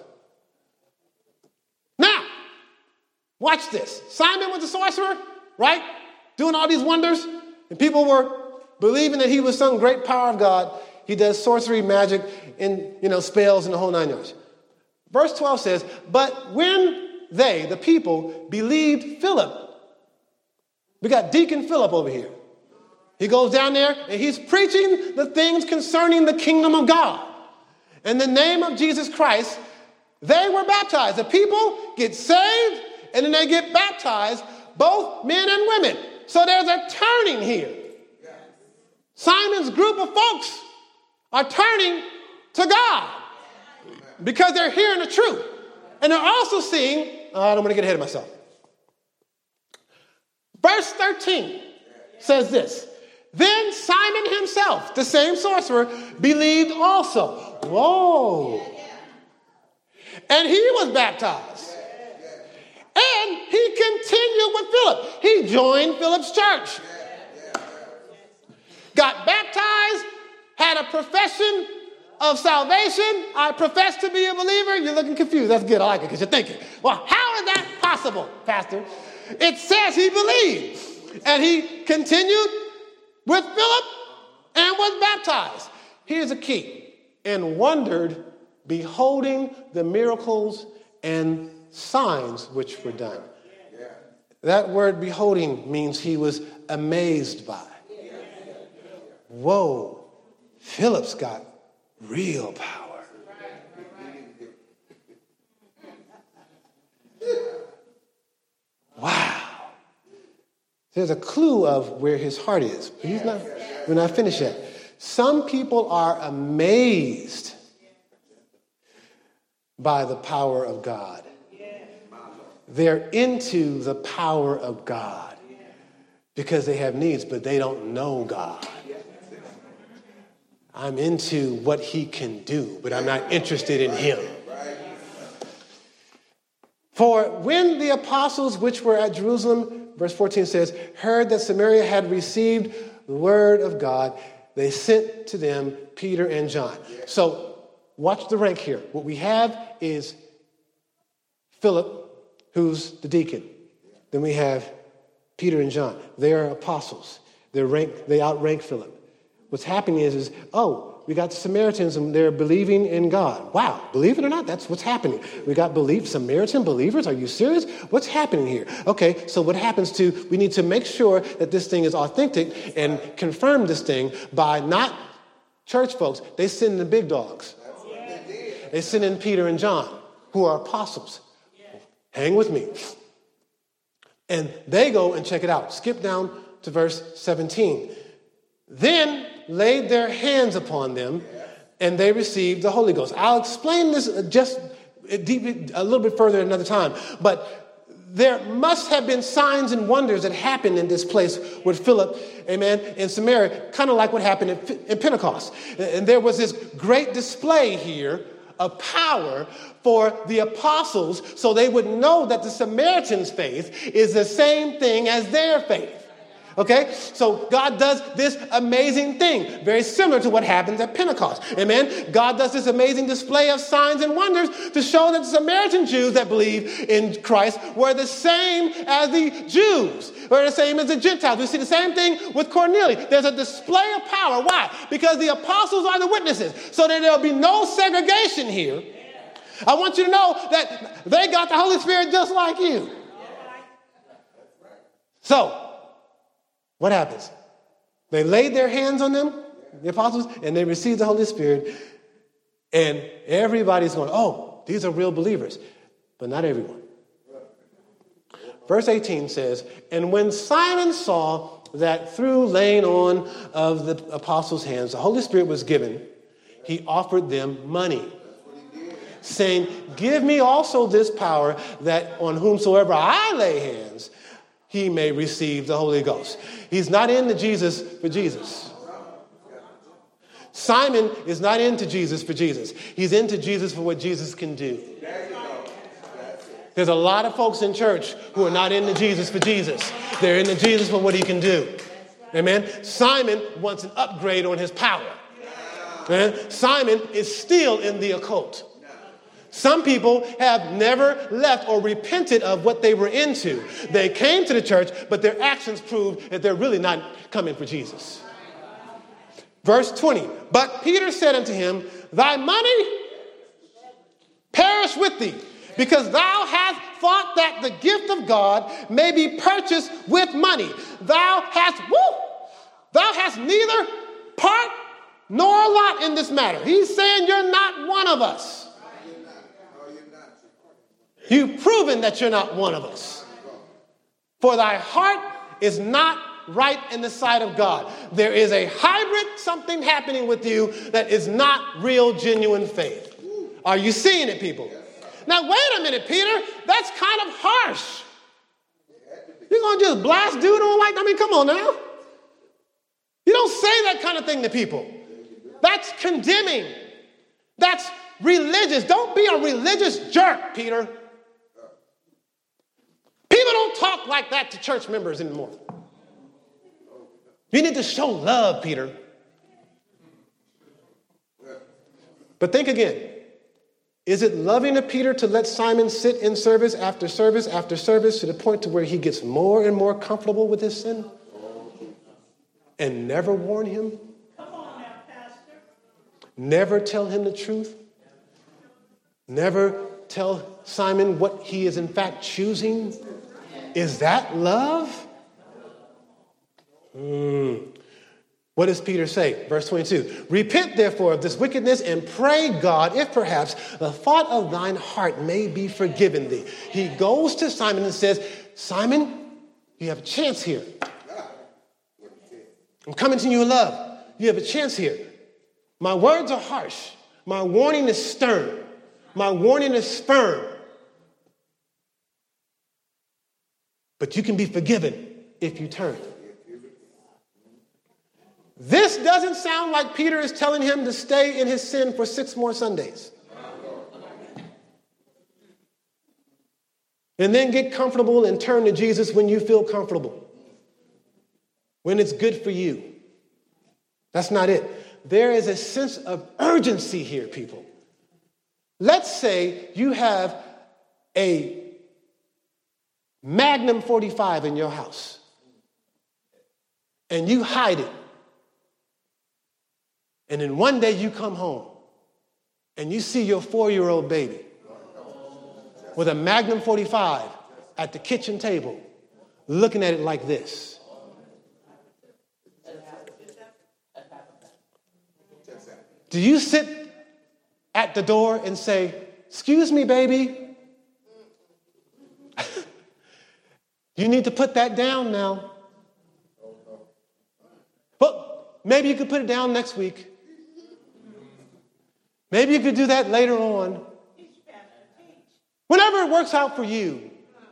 Now, watch this. Simon was a sorcerer, right? Doing all these wonders. And people were believing that he was some great power of God. He does sorcery, magic, and spells and the whole nine yards. Verse 12 says, but when they, the people, believed Philip, we got Deacon Philip over here. He goes down there and he's preaching the things concerning the kingdom of God. In the name of Jesus Christ, they were baptized. The people get saved and then they get baptized, both men and women. So there's a turning here. Simon's group of folks are turning to God because they're hearing the truth. And they're also seeing, I don't want to get ahead of myself. Verse 13 says this. Then Simon himself, the same sorcerer, believed also. Whoa. And he was baptized. And he continued with Philip. He joined Philip's church. Got baptized, had a profession of salvation. I profess to be a believer. You're looking confused. That's good. I like it because you're thinking, well, how is that possible, Pastor? It says he believed. And he continued with Philip and was baptized. Here's a key. And wondered, beholding the miracles and signs which were done. That word beholding means he was amazed by. Whoa, Philip's got real power. Wow. There's a clue of where his heart is. But we're not finished yet. Some people are amazed by the power of God. They're into the power of God because they have needs, but they don't know God. I'm into what he can do, but I'm not interested in him. For when the apostles which were at Jerusalem, verse 14 says, heard that Samaria had received the word of God, they sent to them Peter and John. So watch the rank here. What we have is Philip, who's the deacon. Then we have Peter and John. They are apostles. They outrank Philip. What's happening is we got Samaritans and they're believing in God. Wow, believe it or not, that's what's happening. We got Samaritan believers. Are you serious? What's happening here? Okay, so what happens we need to make sure that this thing is authentic and confirm this thing by not church folks. They send the big dogs. They send in Peter and John, who are apostles. Hang with me. And they go and check it out. Skip down to verse 17. Then laid their hands upon them, and they received the Holy Ghost. I'll explain this just a little bit further another time. But there must have been signs and wonders that happened in this place with Philip, amen, in Samaria, kind of like what happened in Pentecost. And there was this great display here of power for the apostles so they would know that the Samaritans' faith is the same thing as their faith. Okay, so God does this amazing thing, very similar to what happens at Pentecost. Amen. God does this amazing display of signs and wonders to show that the Samaritan Jews that believe in Christ were the same as the Jews, were the same as the Gentiles. We see the same thing with Cornelius. There's a display of power. Why? Because the apostles are the witnesses, so that there'll be no segregation here. I want you to know that they got the Holy Spirit just like you. So, what happens? They laid their hands on them, the apostles, and they received the Holy Spirit. And everybody's going, these are real believers. But not everyone. Verse 18 says, and when Simon saw that through laying on of the apostles' hands, the Holy Spirit was given, he offered them money, saying, give me also this power that on whomsoever I lay hands, he may receive the Holy Ghost. He's not into Jesus for Jesus. Simon is not into Jesus for Jesus. He's into Jesus for what Jesus can do. There's a lot of folks in church who are not into Jesus for Jesus. They're into Jesus for what he can do. Amen. Simon wants an upgrade on his power. Amen. Simon is still in the occult. Some people have never left or repented of what they were into. They came to the church, but their actions prove that they're really not coming for Jesus. Verse 20, but Peter said unto him, thy money perish with thee, because thou hast thought that the gift of God may be purchased with money. Thou hast neither part nor lot in this matter. He's saying you're not one of us. You've proven that you're not one of us. For thy heart is not right in the sight of God. There is a hybrid something happening with you that is not real, genuine faith. Are you seeing it, people? Now, wait a minute, Peter. That's kind of harsh. You're going to just blast dude on come on now. You don't say that kind of thing to people. That's condemning. That's religious. Don't be a religious jerk, Peter. People don't talk like that to church members anymore. You need to show love, Peter. But think again. Is it loving of Peter to let Simon sit in service after service after service to the point to where he gets more and more comfortable with his sin? And never warn him? Come on now, Pastor. Never tell him the truth? Never tell Simon what he is in fact choosing? Is that love? What does Peter say? Verse 22. Repent therefore of this wickedness and pray God, if perhaps the thought of thine heart may be forgiven thee. He goes to Simon and says, Simon, you have a chance here. I'm coming to you in love. You have a chance here. My words are harsh. My warning is stern. My warning is firm. But you can be forgiven if you turn. This doesn't sound like Peter is telling him to stay in his sin for 6 more Sundays. And then get comfortable and turn to Jesus when you feel comfortable. When it's good for you. That's not it. There is a sense of urgency here, people. Let's say you have a Magnum 45 in your house. And you hide it. And then one day you come home and you see your 4-year-old baby with a Magnum 45 at the kitchen table looking at it like this. Do you sit at the door and say, "Excuse me, baby, you need to put that down now"? Well, maybe you could put it down next week. Maybe you could do that later on. Whenever it works out for you.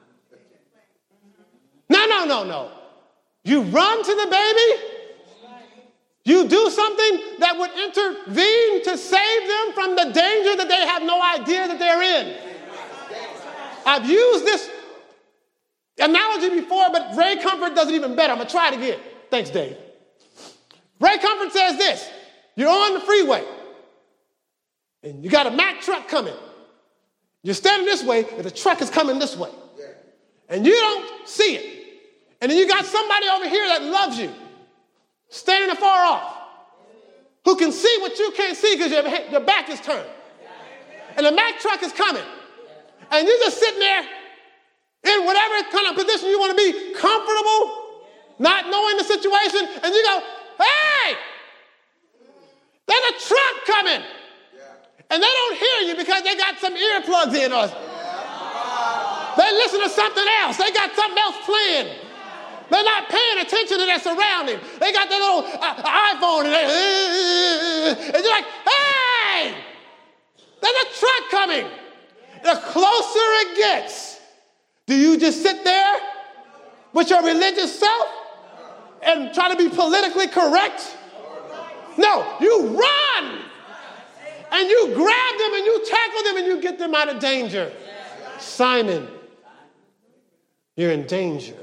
No. You run to the baby. You do something that would intervene to save them from the danger that they have no idea that they're in. I've used this analogy before, but Ray Comfort does it even better. I'm going to try it again. Thanks, Dave. Ray Comfort says this. You're on the freeway, and you got a Mack truck coming. You're standing this way, and the truck is coming this way. And you don't see it. And then you got somebody over here that loves you, standing afar off, who can see what you can't see because your back is turned. And the Mack truck is coming. And you're just sitting there in whatever kind of position you want to be, comfortable, not knowing the situation, and you go, "Hey, there's a truck coming." And they don't hear you because they got some earplugs in or they listen to something else. They got something else playing. They're not paying attention to their surroundings. They got their little iPhone and you're like, "Hey, there's a truck coming." The closer it gets, do you just sit there with your religious self and try to be politically correct? No, you run. And you grab them and you tackle them and you get them out of danger. Simon, you're in danger.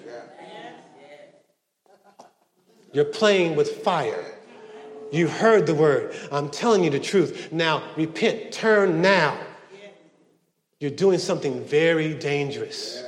You're playing with fire. You heard the word. I'm telling you the truth. Now repent. Turn now. You're doing something very dangerous.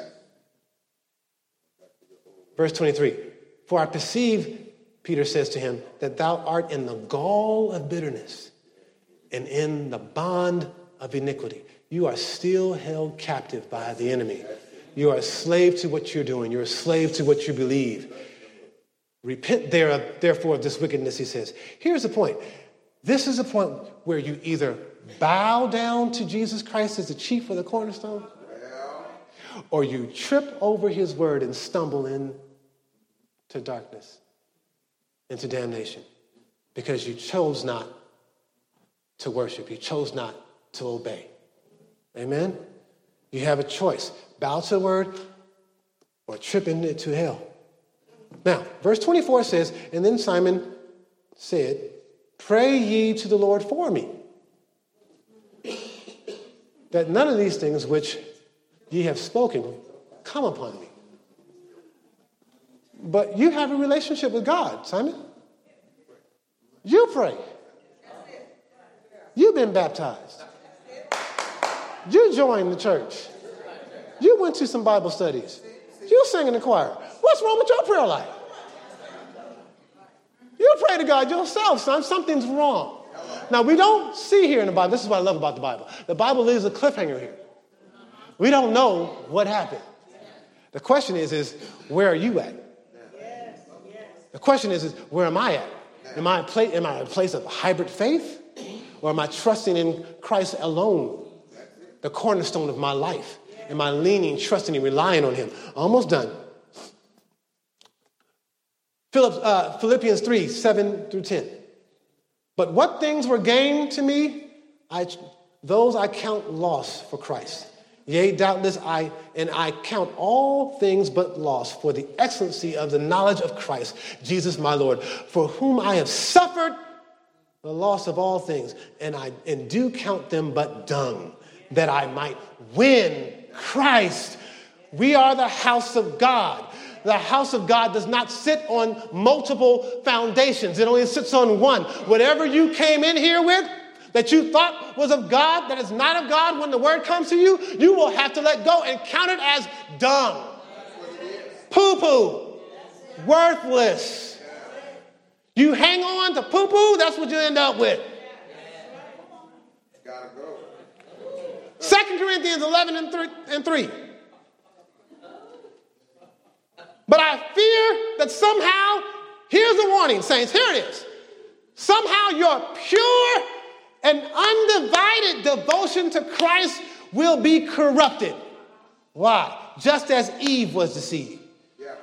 Verse 23. "For I perceive," Peter says to him, "that thou art in the gall of bitterness and in the bond of iniquity." You are still held captive by the enemy. You are a slave to what you're doing. You're a slave to what you believe. Repent therefore of this wickedness, he says. Here's the point. This is a point where you either bow down to Jesus Christ as the chief of the cornerstone, or you trip over his word and stumble into darkness, into damnation, because you chose not to worship. You chose not to obey. Amen? You have a choice. Bow to the word or trip into hell. Now, verse 24 says, "And then Simon said, Pray ye to the Lord for me, that none of these things which ye have spoken come upon me." But you have a relationship with God, Simon. You pray. You've been baptized. You joined the church. You went to some Bible studies. You sing in the choir. What's wrong with your prayer life? You pray to God yourself, son. Something's wrong. Now, we don't see here in the Bible. This is what I love about the Bible. The Bible leaves a cliffhanger here. We don't know what happened. The question is where are you at? The question is where am I at? Am I a place of hybrid faith? Or am I trusting in Christ alone, the cornerstone of my life? Am I leaning, trusting, and relying on him? Almost done. Philippians 3, 7 through 10. "But what things were gained to me, those I count loss for Christ. Yea, doubtless I count all things but loss for the excellency of the knowledge of Christ, Jesus my Lord, for whom I have suffered the loss of all things, and do count them but dung, that I might win Christ." We are the house of God. The house of God does not sit on multiple foundations. It only sits on one. Whatever you came in here with that you thought was of God, that is not of God, when the word comes to you, you will have to let go and count it as dung. Poo-poo. Worthless. You hang on to poo-poo, that's what you end up with. Gotta go. 2 Corinthians 11:3. But I fear that somehow, here's a warning, saints, here it is. Somehow your pure and undivided devotion to Christ will be corrupted. Why? Just as Eve was deceived. Yeah.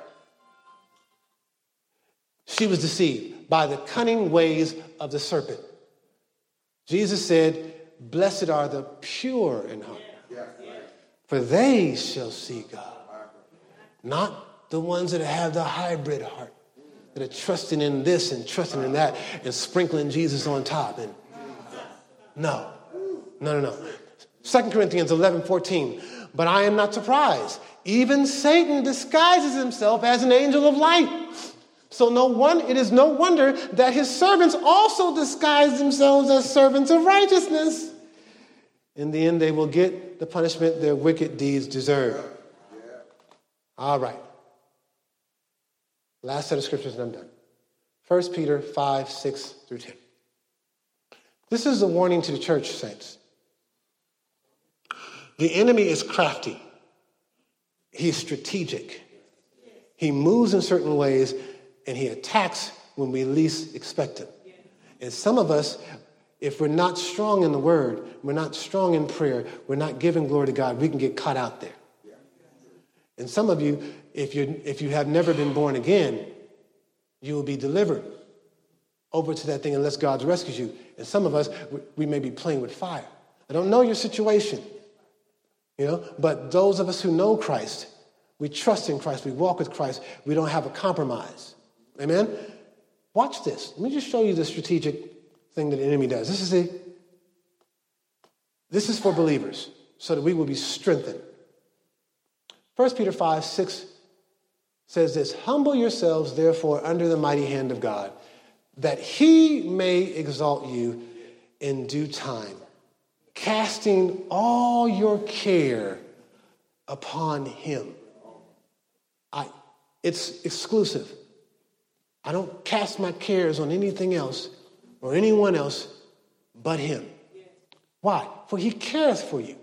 She was deceived by the cunning ways of the serpent. Jesus said, blessed are the pure in heart, for they shall see God. Not the ones that have the hybrid heart, that are trusting in this and trusting in that and sprinkling Jesus on top. And no. 2 Corinthians 11:14. But I am not surprised. Even Satan disguises himself as an angel of light. So it is no wonder that his servants also disguise themselves as servants of righteousness. In the end, they will get the punishment their wicked deeds deserve. All right. Last set of scriptures and I'm done. 1 Peter 5:6-10. This is a warning to the church, saints. The enemy is crafty. He's strategic. He moves in certain ways and he attacks when we least expect him. And some of us, if we're not strong in the word, we're not strong in prayer, we're not giving glory to God, we can get caught out there. And some of you, if you have never been born again, you will be delivered over to that thing unless God rescues you. And some of us, we may be playing with fire. I don't know your situation, but those of us who know Christ, we trust in Christ, we walk with Christ, we don't have a compromise. Amen? Watch this. Let me just show you the strategic thing that the enemy does. This is for believers, so that we will be strengthened. 1 Peter 5:6 says this, humble yourselves, therefore, under the mighty hand of God, that he may exalt you in due time, casting all your care upon him. It's exclusive. I don't cast my cares on anything else or anyone else but him. Why? For he cares for you.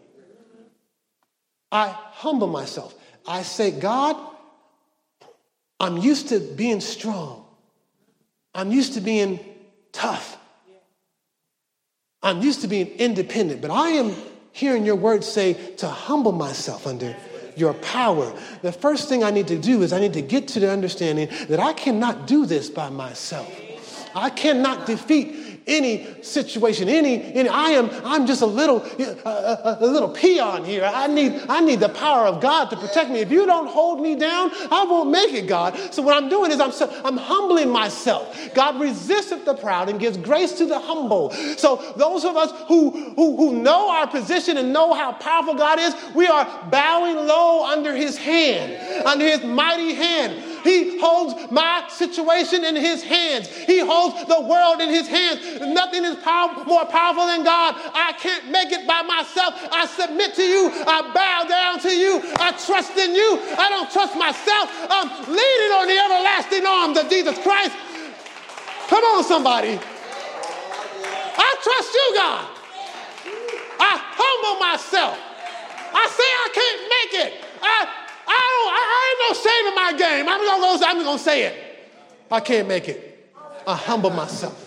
I humble myself. I say, God, I'm used to being strong. I'm used to being tough. I'm used to being independent, but I am hearing your word say to humble myself under your power. The first thing I need to do is I need to get to the understanding that I cannot do this by myself. I cannot defeat any situation, I'm just a little peon here. I need the power of God to protect me. If you don't hold me down, I won't make it, God. So what I'm doing is I'm humbling myself. God resisteth the proud and gives grace to the humble. So those of us who know our position and know how powerful God is, we are bowing low under his hand, under his mighty hand. He holds my situation in his hands. He holds the world in his hands. Nothing is more powerful than God. I can't make it by myself. I submit to you. I bow down to you. I trust in you. I don't trust myself. I'm leaning on the everlasting arms of Jesus Christ. Come on, somebody. I trust you, God. I humble myself. I say I can't make it. I ain't no shame in my game. I'm going to say it. I can't make it. I humble myself.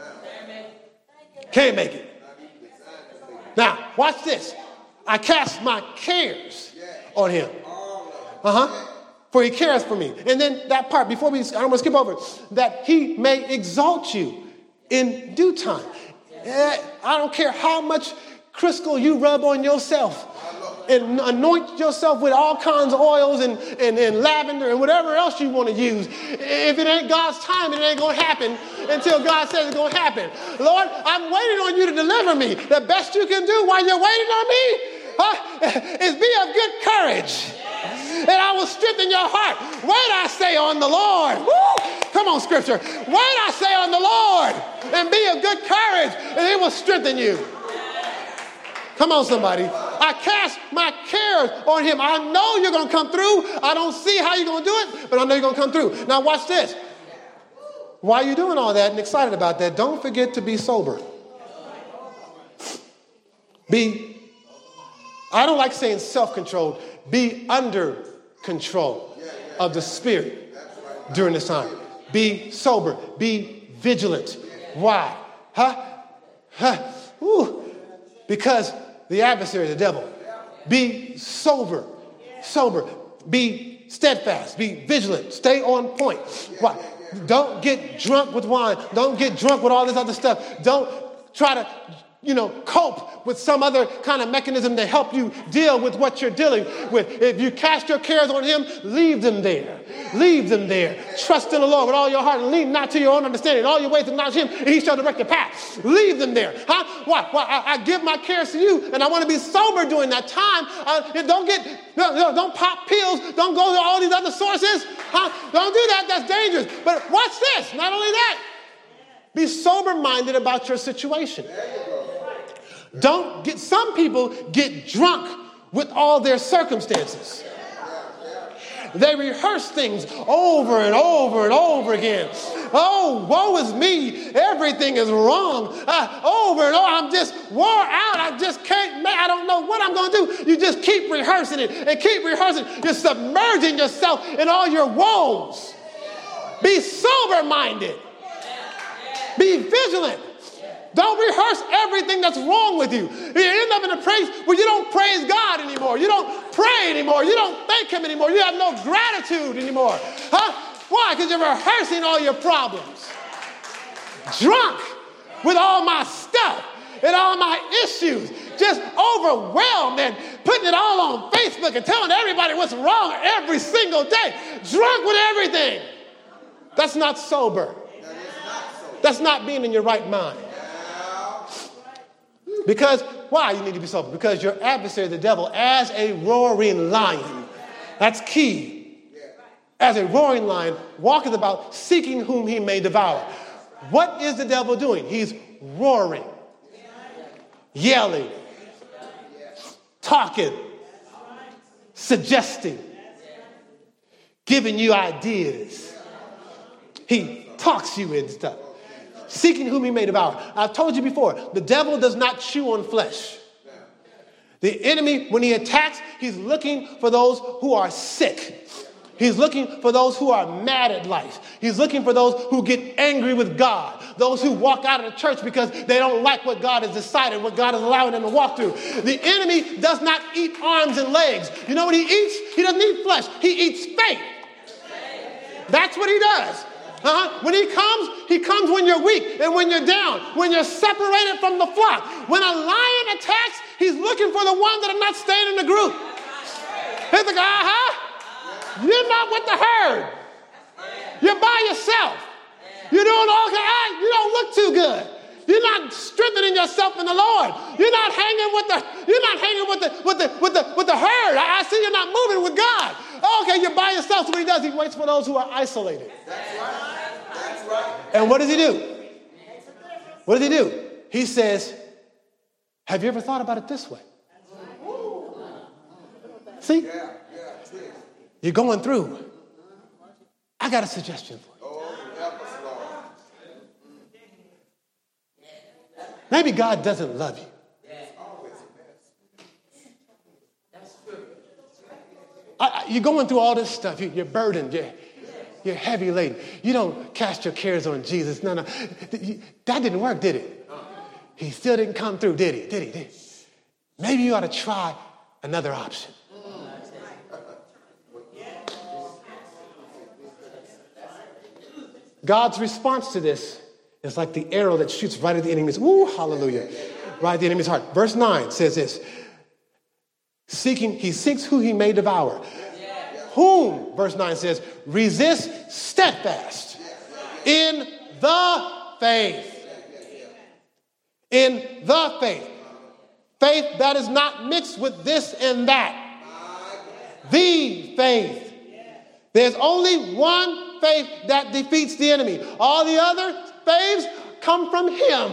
Can't make it. Now, watch this. I cast my cares on him. For he cares for me. And then that part, I'm going to skip over it, that he may exalt you in due time. I don't care how much crystal you rub on yourself and anoint yourself with all kinds of oils and lavender and whatever else you want to use. If it ain't God's time, it ain't going to happen until God says it's going to happen. Lord, I'm waiting on you to deliver me. The best you can do while you're waiting on me is be of good courage. And I will strengthen your heart. Wait, I say, on the Lord. Woo! Come on, scripture. Wait, I say, on the Lord. And be of good courage. And he will strengthen you. Come on, somebody. I cast my cares on him. I know you're going to come through. I don't see how you're going to do it, but I know you're going to come through. Now watch this. while you're doing all that and excited about that, don't forget to be sober. I don't like saying self-controlled, be under control of the Spirit during this time. Be sober, be vigilant. Why? Because the adversary, the devil. Be sober, be steadfast, be vigilant, stay on point. Why? Don't get drunk with wine. Don't get drunk with all this other stuff. Don't try to, cope with some other kind of mechanism to help you deal with what you're dealing with. If you cast your cares on him, leave them there. Leave them there. Trust in the Lord with all your heart and lean not to your own understanding. All your ways acknowledge him and he shall direct your path. Leave them there. Why? I give my cares to you and I want to be sober during that time. Don't pop pills. Don't go to all these other sources. Don't do that. That's dangerous. But watch this. Not only that, be sober-minded about your situation. Some people get drunk with all their circumstances. They rehearse things over and over and over again. Oh, woe is me. Everything is wrong. Over and over. I'm just wore out. I just can't. I don't know what I'm going to do. You just keep rehearsing it and keep rehearsing. You're submerging yourself in all your woes. Be sober-minded. Be vigilant. Don't rehearse everything that's wrong with you. You end up in a place where you don't praise God anymore. You don't pray anymore. You don't thank him anymore. You have no gratitude anymore. Why? Because you're rehearsing all your problems. Drunk with all my stuff and all my issues. Just overwhelmed and putting it all on Facebook and telling everybody what's wrong every single day. Drunk with everything. That's not sober. That's not being in your right mind. Because, why you need to be sober? Because your adversary, the devil, as a roaring lion, that's key, as a roaring lion, walketh about seeking whom he may devour. What is the devil doing? He's roaring, yelling, talking, suggesting, giving you ideas. He talks you into stuff. Seeking whom he may devour. I've told you before, the devil does not chew on flesh. The enemy, when he attacks, he's looking for those who are sick. He's looking for those who are mad at life. He's looking for those who get angry with God. Those who walk out of the church because they don't like what God has decided, what God is allowing them to walk through. The enemy does not eat arms and legs. You know what he eats? He doesn't eat flesh. He eats faith. That's what he does. When he comes when you're weak and when you're down, when you're separated from the flock. When a lion attacks, he's looking for the ones that are not staying in the group. He's like, you're not with the herd. You're by yourself. You're doing all kinds. You don't look too good. You're not strengthening yourself in the Lord. You're not hanging with the herd. I see you're not moving with God. Okay, you're by yourself. So what he does, he waits for those who are isolated. That's right. That's right. And what does he do? What does he do? He says, have you ever thought about it this way? See? You're going through. I got a suggestion for you. Maybe God doesn't love you. You're going through all this stuff. You're burdened. You're heavy laden. You don't cast your cares on Jesus. No. That didn't work, did it? He still didn't come through, did he? Did he? Maybe you ought to try another option. God's response to this is like the arrow that shoots right at the enemy's. Ooh, hallelujah. Right at the enemy's heart. Verse 9 says this. He seeks who he may devour. Whom, verse 9 says, resist steadfast in the faith. In the faith. Faith that is not mixed with this and that. The faith. There's only one faith that defeats the enemy. All the other faiths come from him.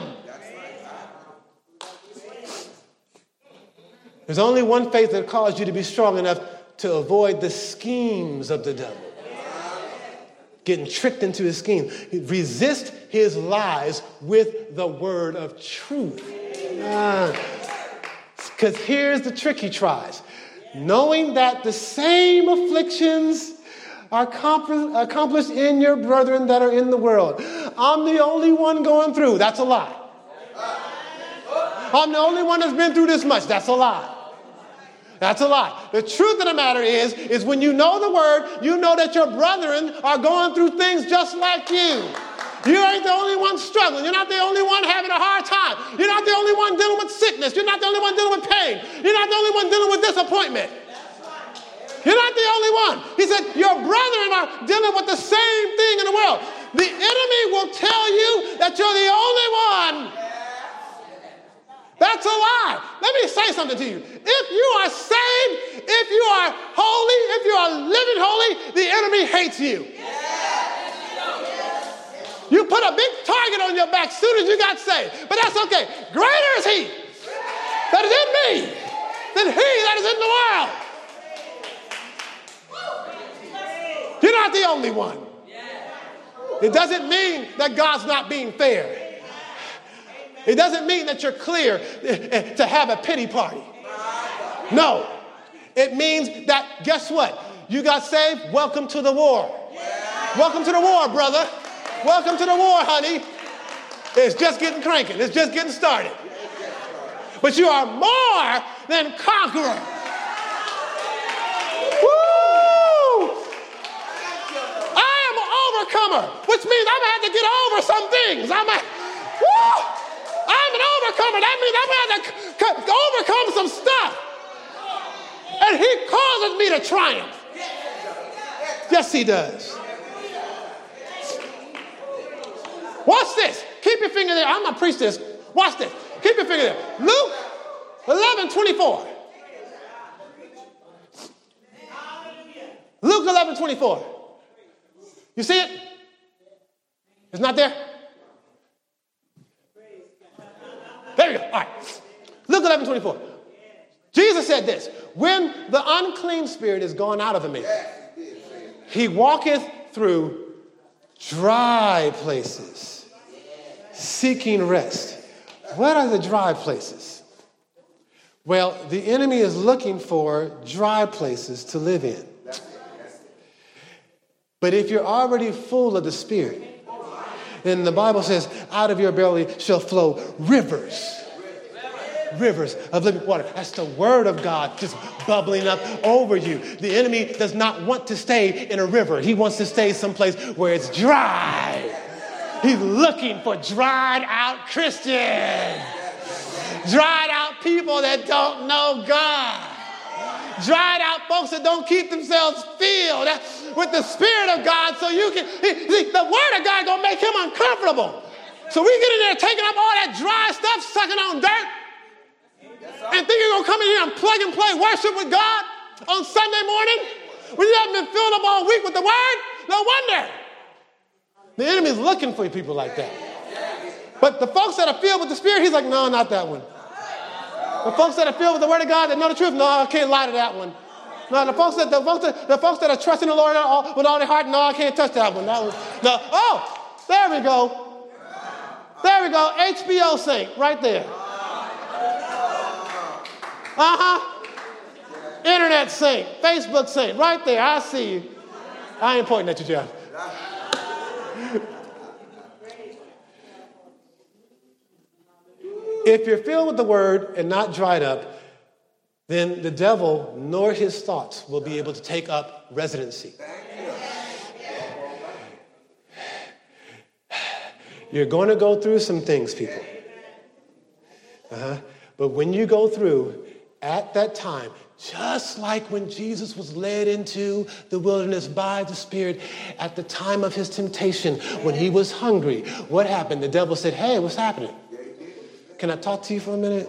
There's only one faith that caused you to be strong enough to avoid the schemes of the devil. getting tricked into his scheme. Resist his lies with the word of truth. Because here's the trick he tries. Knowing that the same afflictions are accomplished in your brethren that are in the world. I'm the only one going through. That's a lie. I'm the only one that's been through this much. That's a lie. That's a lie. The truth of the matter is when you know the word, you know that your brethren are going through things just like you. You ain't the only one struggling. You're not the only one having a hard time. You're not the only one dealing with sickness. You're not the only one dealing with pain. You're not the only one dealing with disappointment. You're not the only one. He said, your brethren are dealing with the same thing in the world. The enemy will tell you that you're the only one. That's a lie. Let me say something to you. If you are saved, if you are holy, if you are living holy, the enemy hates you. You put a big target on your back as soon as you got saved. But that's okay. Greater is he that is in me than he that is in the world. You're not the only one. It doesn't mean that God's not being fair. It doesn't mean that you're clear to have a pity party. No. It means that, guess what? You got saved, welcome to the war. Welcome to the war, brother. Welcome to the war, honey. It's just getting cranking. It's just getting started. But you are more than conqueror. Woo! I am an overcomer, which means I'm going to have to get over some things. I'm an overcomer. That means I'm going to have to overcome some stuff. And he causes me to triumph. Yes, he does. Watch this. Keep your finger there. I'm going to preach this. Watch this. Keep your finger there. Luke 11:24. Luke 11:24. You see it? It's not there? There we go. All right. Luke 11:24. Jesus said this. When the unclean spirit is gone out of a man, he walketh through dry places, seeking rest. What are the dry places? Well, the enemy is looking for dry places to live in. But if you're already full of the Spirit, then the Bible says, out of your belly shall flow rivers of living water. That's the word of God just bubbling up over you. The enemy does not want to stay in a river. He wants to stay someplace where it's dry. He's looking for dried out Christians. Dried out people that don't know God. Dried out folks that don't keep themselves filled with the Spirit of God so you can, the word of God gonna make him uncomfortable. So we get in there taking up all that dry stuff, sucking on dirt, and think you're going to come in here and plug and play worship with God on Sunday morning when you haven't been filled up all week with the word? No wonder. The enemy's looking for people like that. But the folks that are filled with the Spirit, he's like, no, not that one. The folks that are filled with the word of God that know the truth, no, I can't lie to that one. No, the folks that are trusting the Lord with all their heart, no, I can't touch that one. No. Oh, there we go. There we go. HBO saint right there. Internet saint, Facebook saint, right there. I see you. I ain't pointing at you, Jeff. If you're filled with the word and not dried up, then the devil nor his thoughts will be able to take up residency. You're going to go through some things, people. But when you go through, at that time, just like when Jesus was led into the wilderness by the Spirit at the time of his temptation, when he was hungry, what happened? The devil said, hey, what's happening? Can I talk to you for a minute?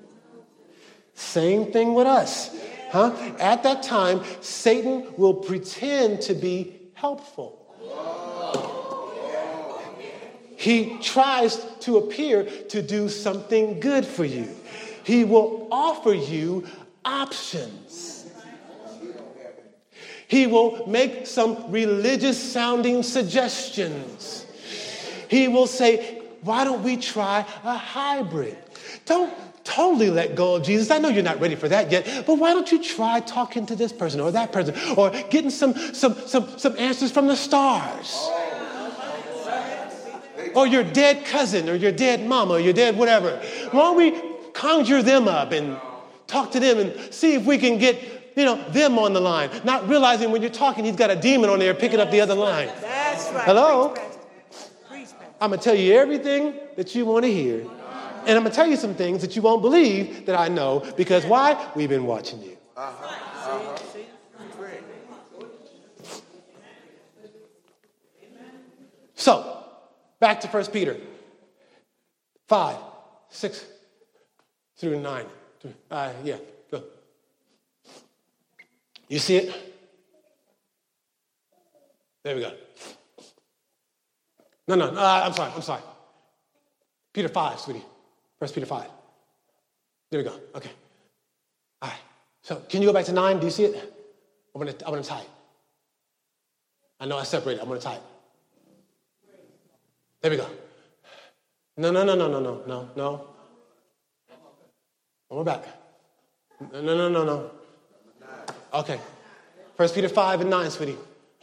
Same thing with us. At that time, Satan will pretend to be helpful. He tries to appear to do something good for you. He will offer you options. He will make some religious sounding suggestions. He will say, why don't we try a hybrid? Don't totally let go of Jesus. I know you're not ready for that yet, but why don't you try talking to this person or that person or getting some answers from the stars? Or your dead cousin or your dead mama or your dead whatever. Why don't we conjure them up and talk to them and see if we can get, them on the line. Not realizing when you're talking, he's got a demon on there picking up the other line. That's right. Hello? I'm going to tell you everything that you want to hear. And I'm going to tell you some things that you won't believe that I know. Because why? We've been watching you. So, back to 1 Peter 5, 6 through 9. Go. You see it? There we go. No, I'm sorry. Peter 5, sweetie. 1 Peter 5. There we go. Okay. All right. So can you go back to 9? Do you see it? I'm gonna type. I know I separated. I'm gonna type. There we go. No. One more back. No. Okay. 1 Peter 5 and 9, sweetie.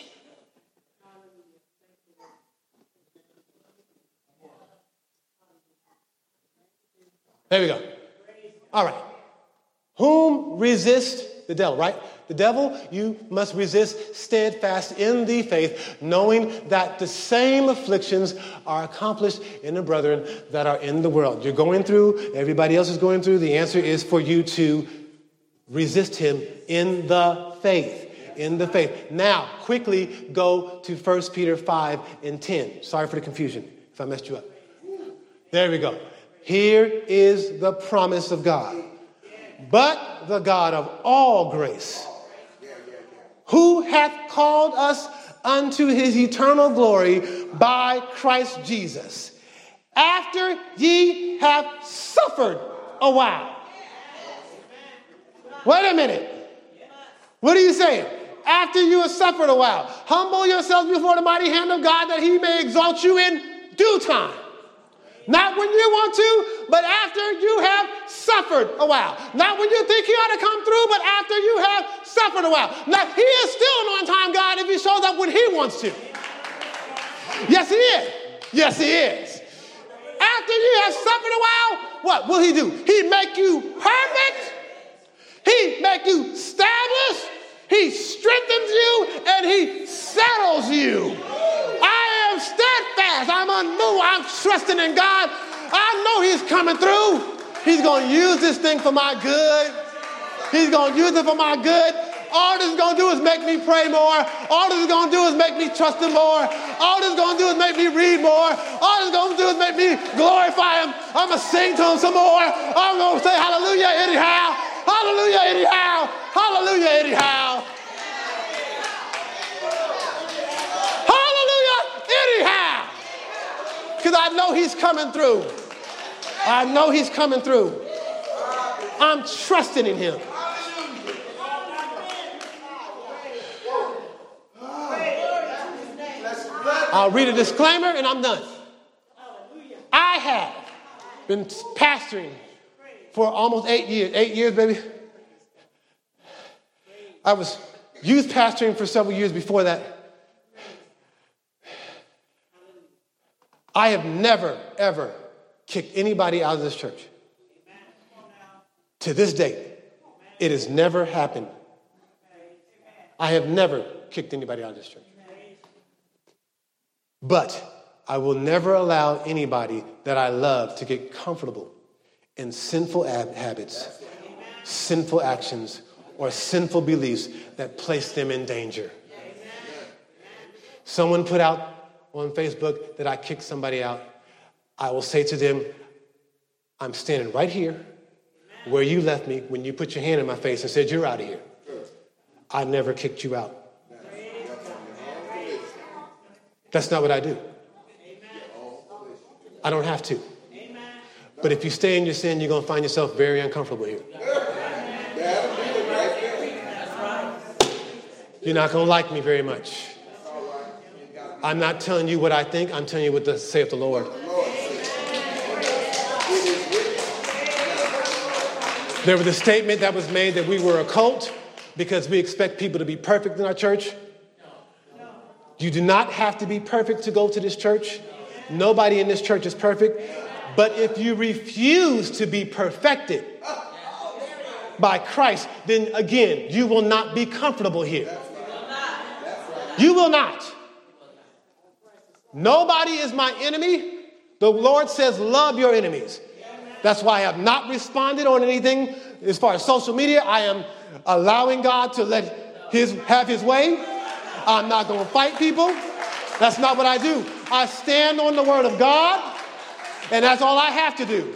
There we go. All right. Whom resist the devil, right? The devil, you must resist steadfast in the faith, knowing that the same afflictions are accomplished in the brethren that are in the world. You're going through, everybody else is going through. The answer is for you to resist him in the faith. In the faith. Now, quickly go to 1 Peter 5 and 10. Sorry for the confusion if I messed you up. There we go. Here is the promise of God. But the God of all grace, who hath called us unto his eternal glory by Christ Jesus, after ye have suffered a while. Wait a minute. What are you saying? After you have suffered a while, humble yourselves before the mighty hand of God that he may exalt you in due time. Not when you want to, but after you have suffered a while. Not when you think he ought to come through, but after you have suffered a while. Now, he is still an on-time God if he shows up when he wants to. Yes, he is. Yes, he is. After you have suffered a while, what will he do? He make you perfect. He make you established. He strengthens you, and he settles you. I am steadfast. I'm unmovable. I'm trusting in God. I know he's coming through. He's going to use this thing for my good. He's going to use it for my good. All this is going to do is make me pray more. All this is going to do is make me trust him more. All this is going to do is make me read more. All this is going to do is make me glorify him. I'm going to sing to him some more. I'm going to say hallelujah anyhow. Hallelujah anyhow. Hallelujah anyhow. Anyhow, because I know he's coming through. I know he's coming through. I'm trusting in him. I'll read a disclaimer and I'm done. I have been pastoring for almost 8 years. 8 years, baby. I was youth pastoring for several years before that. I have never, ever kicked anybody out of this church. To this date, it has never happened. I have never kicked anybody out of this church. But I will never allow anybody that I love to get comfortable in sinful habits, sinful actions, or sinful beliefs that place them in danger. Someone put out on Facebook that I kicked somebody out. I will say to them, I'm standing right here where you left me when you put your hand in my face and said, you're out of here. I never kicked you out. That's not what I do. I don't have to. But if you stay in your sin, you're going to find yourself very uncomfortable here. You're not going to like me very much. I'm not telling you what I think. I'm telling you what thus saith the Lord. There was a statement that was made that we were a cult because we expect people to be perfect in our church. You do not have to be perfect to go to this church. Nobody in this church is perfect. But if you refuse to be perfected by Christ, then again, you will not be comfortable here. You will not. Nobody is my enemy. The Lord says, love your enemies. That's why I have not responded on anything as far as social media. I am allowing God to have his way. I'm not going to fight people. That's not what I do. I stand on the word of God, and that's all I have to do.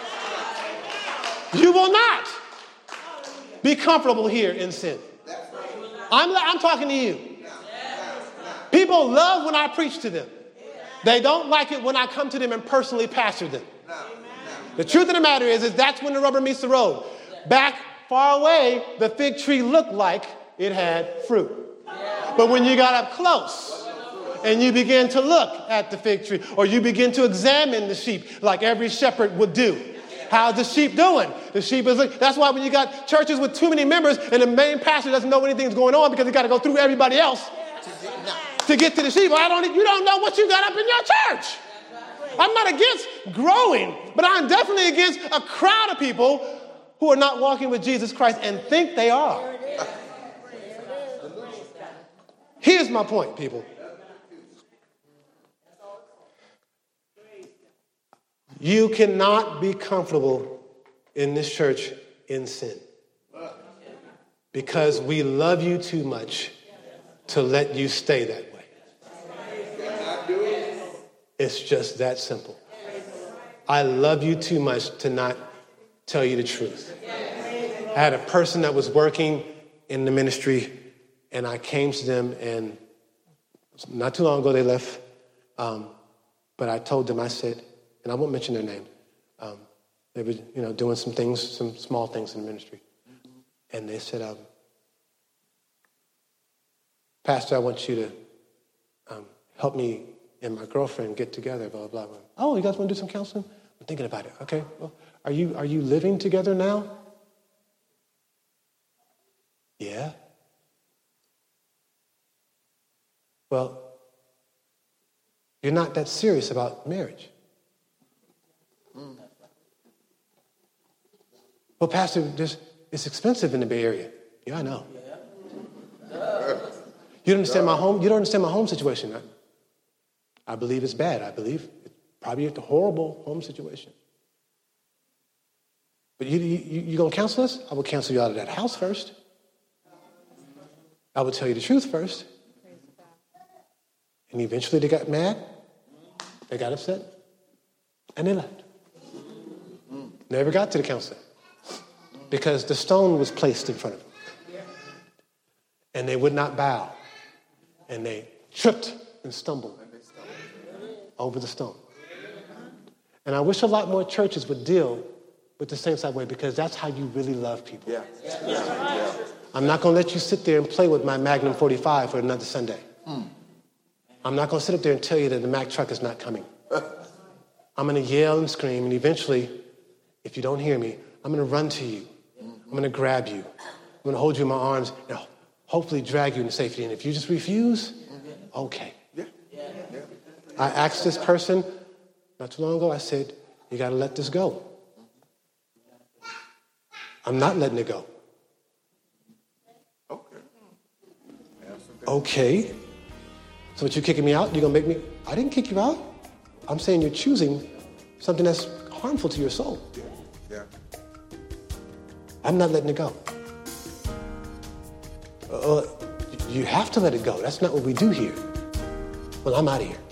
You will not be comfortable here in sin. I'm talking to you. People love when I preach to them. They don't like it when I come to them and personally pastor them. The truth of the matter is that's when the rubber meets the road. Back far away, the fig tree looked like it had fruit. But when you got up close and you begin to look at the fig tree, or you begin to examine the sheep like every shepherd would do, how's the sheep doing? The sheep is like, that's why when you got churches with too many members and the main pastor doesn't know anything's going on because he got to go through everybody else to get to the sheep. You don't know what you got up in your church. I'm not against growing, but I'm definitely against a crowd of people who are not walking with Jesus Christ and think they are. Here's my point, people. You cannot be comfortable in this church in sin because we love you too much to let you stay that way. It's just that simple. I love you too much to not tell you the truth. I had a person that was working in the ministry, and I came to them, and not too long ago they left, but I told them, I said, and I won't mention their name, they were doing some things, some small things in the ministry, and they said, Pastor, I want you to help me and my girlfriend get together, blah, blah, blah. Oh, you guys want to do some counseling? I'm thinking about it. Okay, well, are you living together now? Yeah. Well, you're not that serious about marriage. Well, Pastor, it's expensive in the Bay Area. Yeah, I know. You don't understand my home situation. I believe it's bad. I believe it's probably a horrible home situation. But you going to counsel us? I will cancel you out of that house first. I will tell you the truth first. And eventually they got mad. They got upset. And they left. Never got to the counseling. Because the stone was placed in front of them. And they would not bow. And they tripped and stumbled over the stone. And I wish a lot more churches would deal with the same side way, because that's how you really love people. Yeah. I'm not going to let you sit there and play with my Magnum 45 for another Sunday. I'm not going to sit up there and tell you that the Mack truck is not coming. I'm going to yell and scream, and eventually, if you don't hear me, I'm going to run to you. I'm going to grab you. I'm going to hold you in my arms and hopefully drag you into safety. And if you just refuse, okay. I asked this person not too long ago, I said, you got to let this go. I'm not letting it go. Okay. So what, you kicking me out? You're going to make me? I didn't kick you out. I'm saying you're choosing something that's harmful to your soul. Yeah. I'm not letting it go. You have to let it go. That's not what we do here. Well, I'm out of here.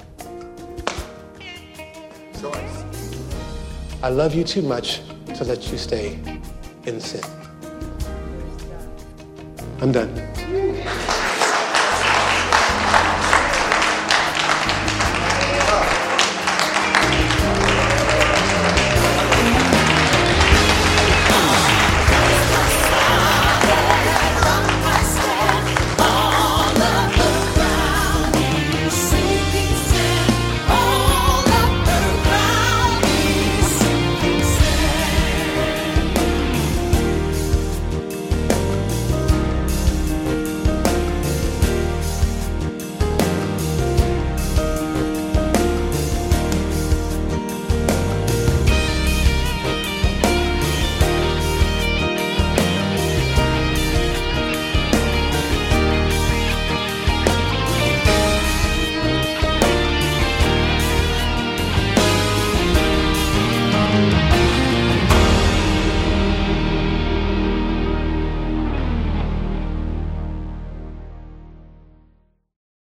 I love you too much to let you stay in sin. I'm done.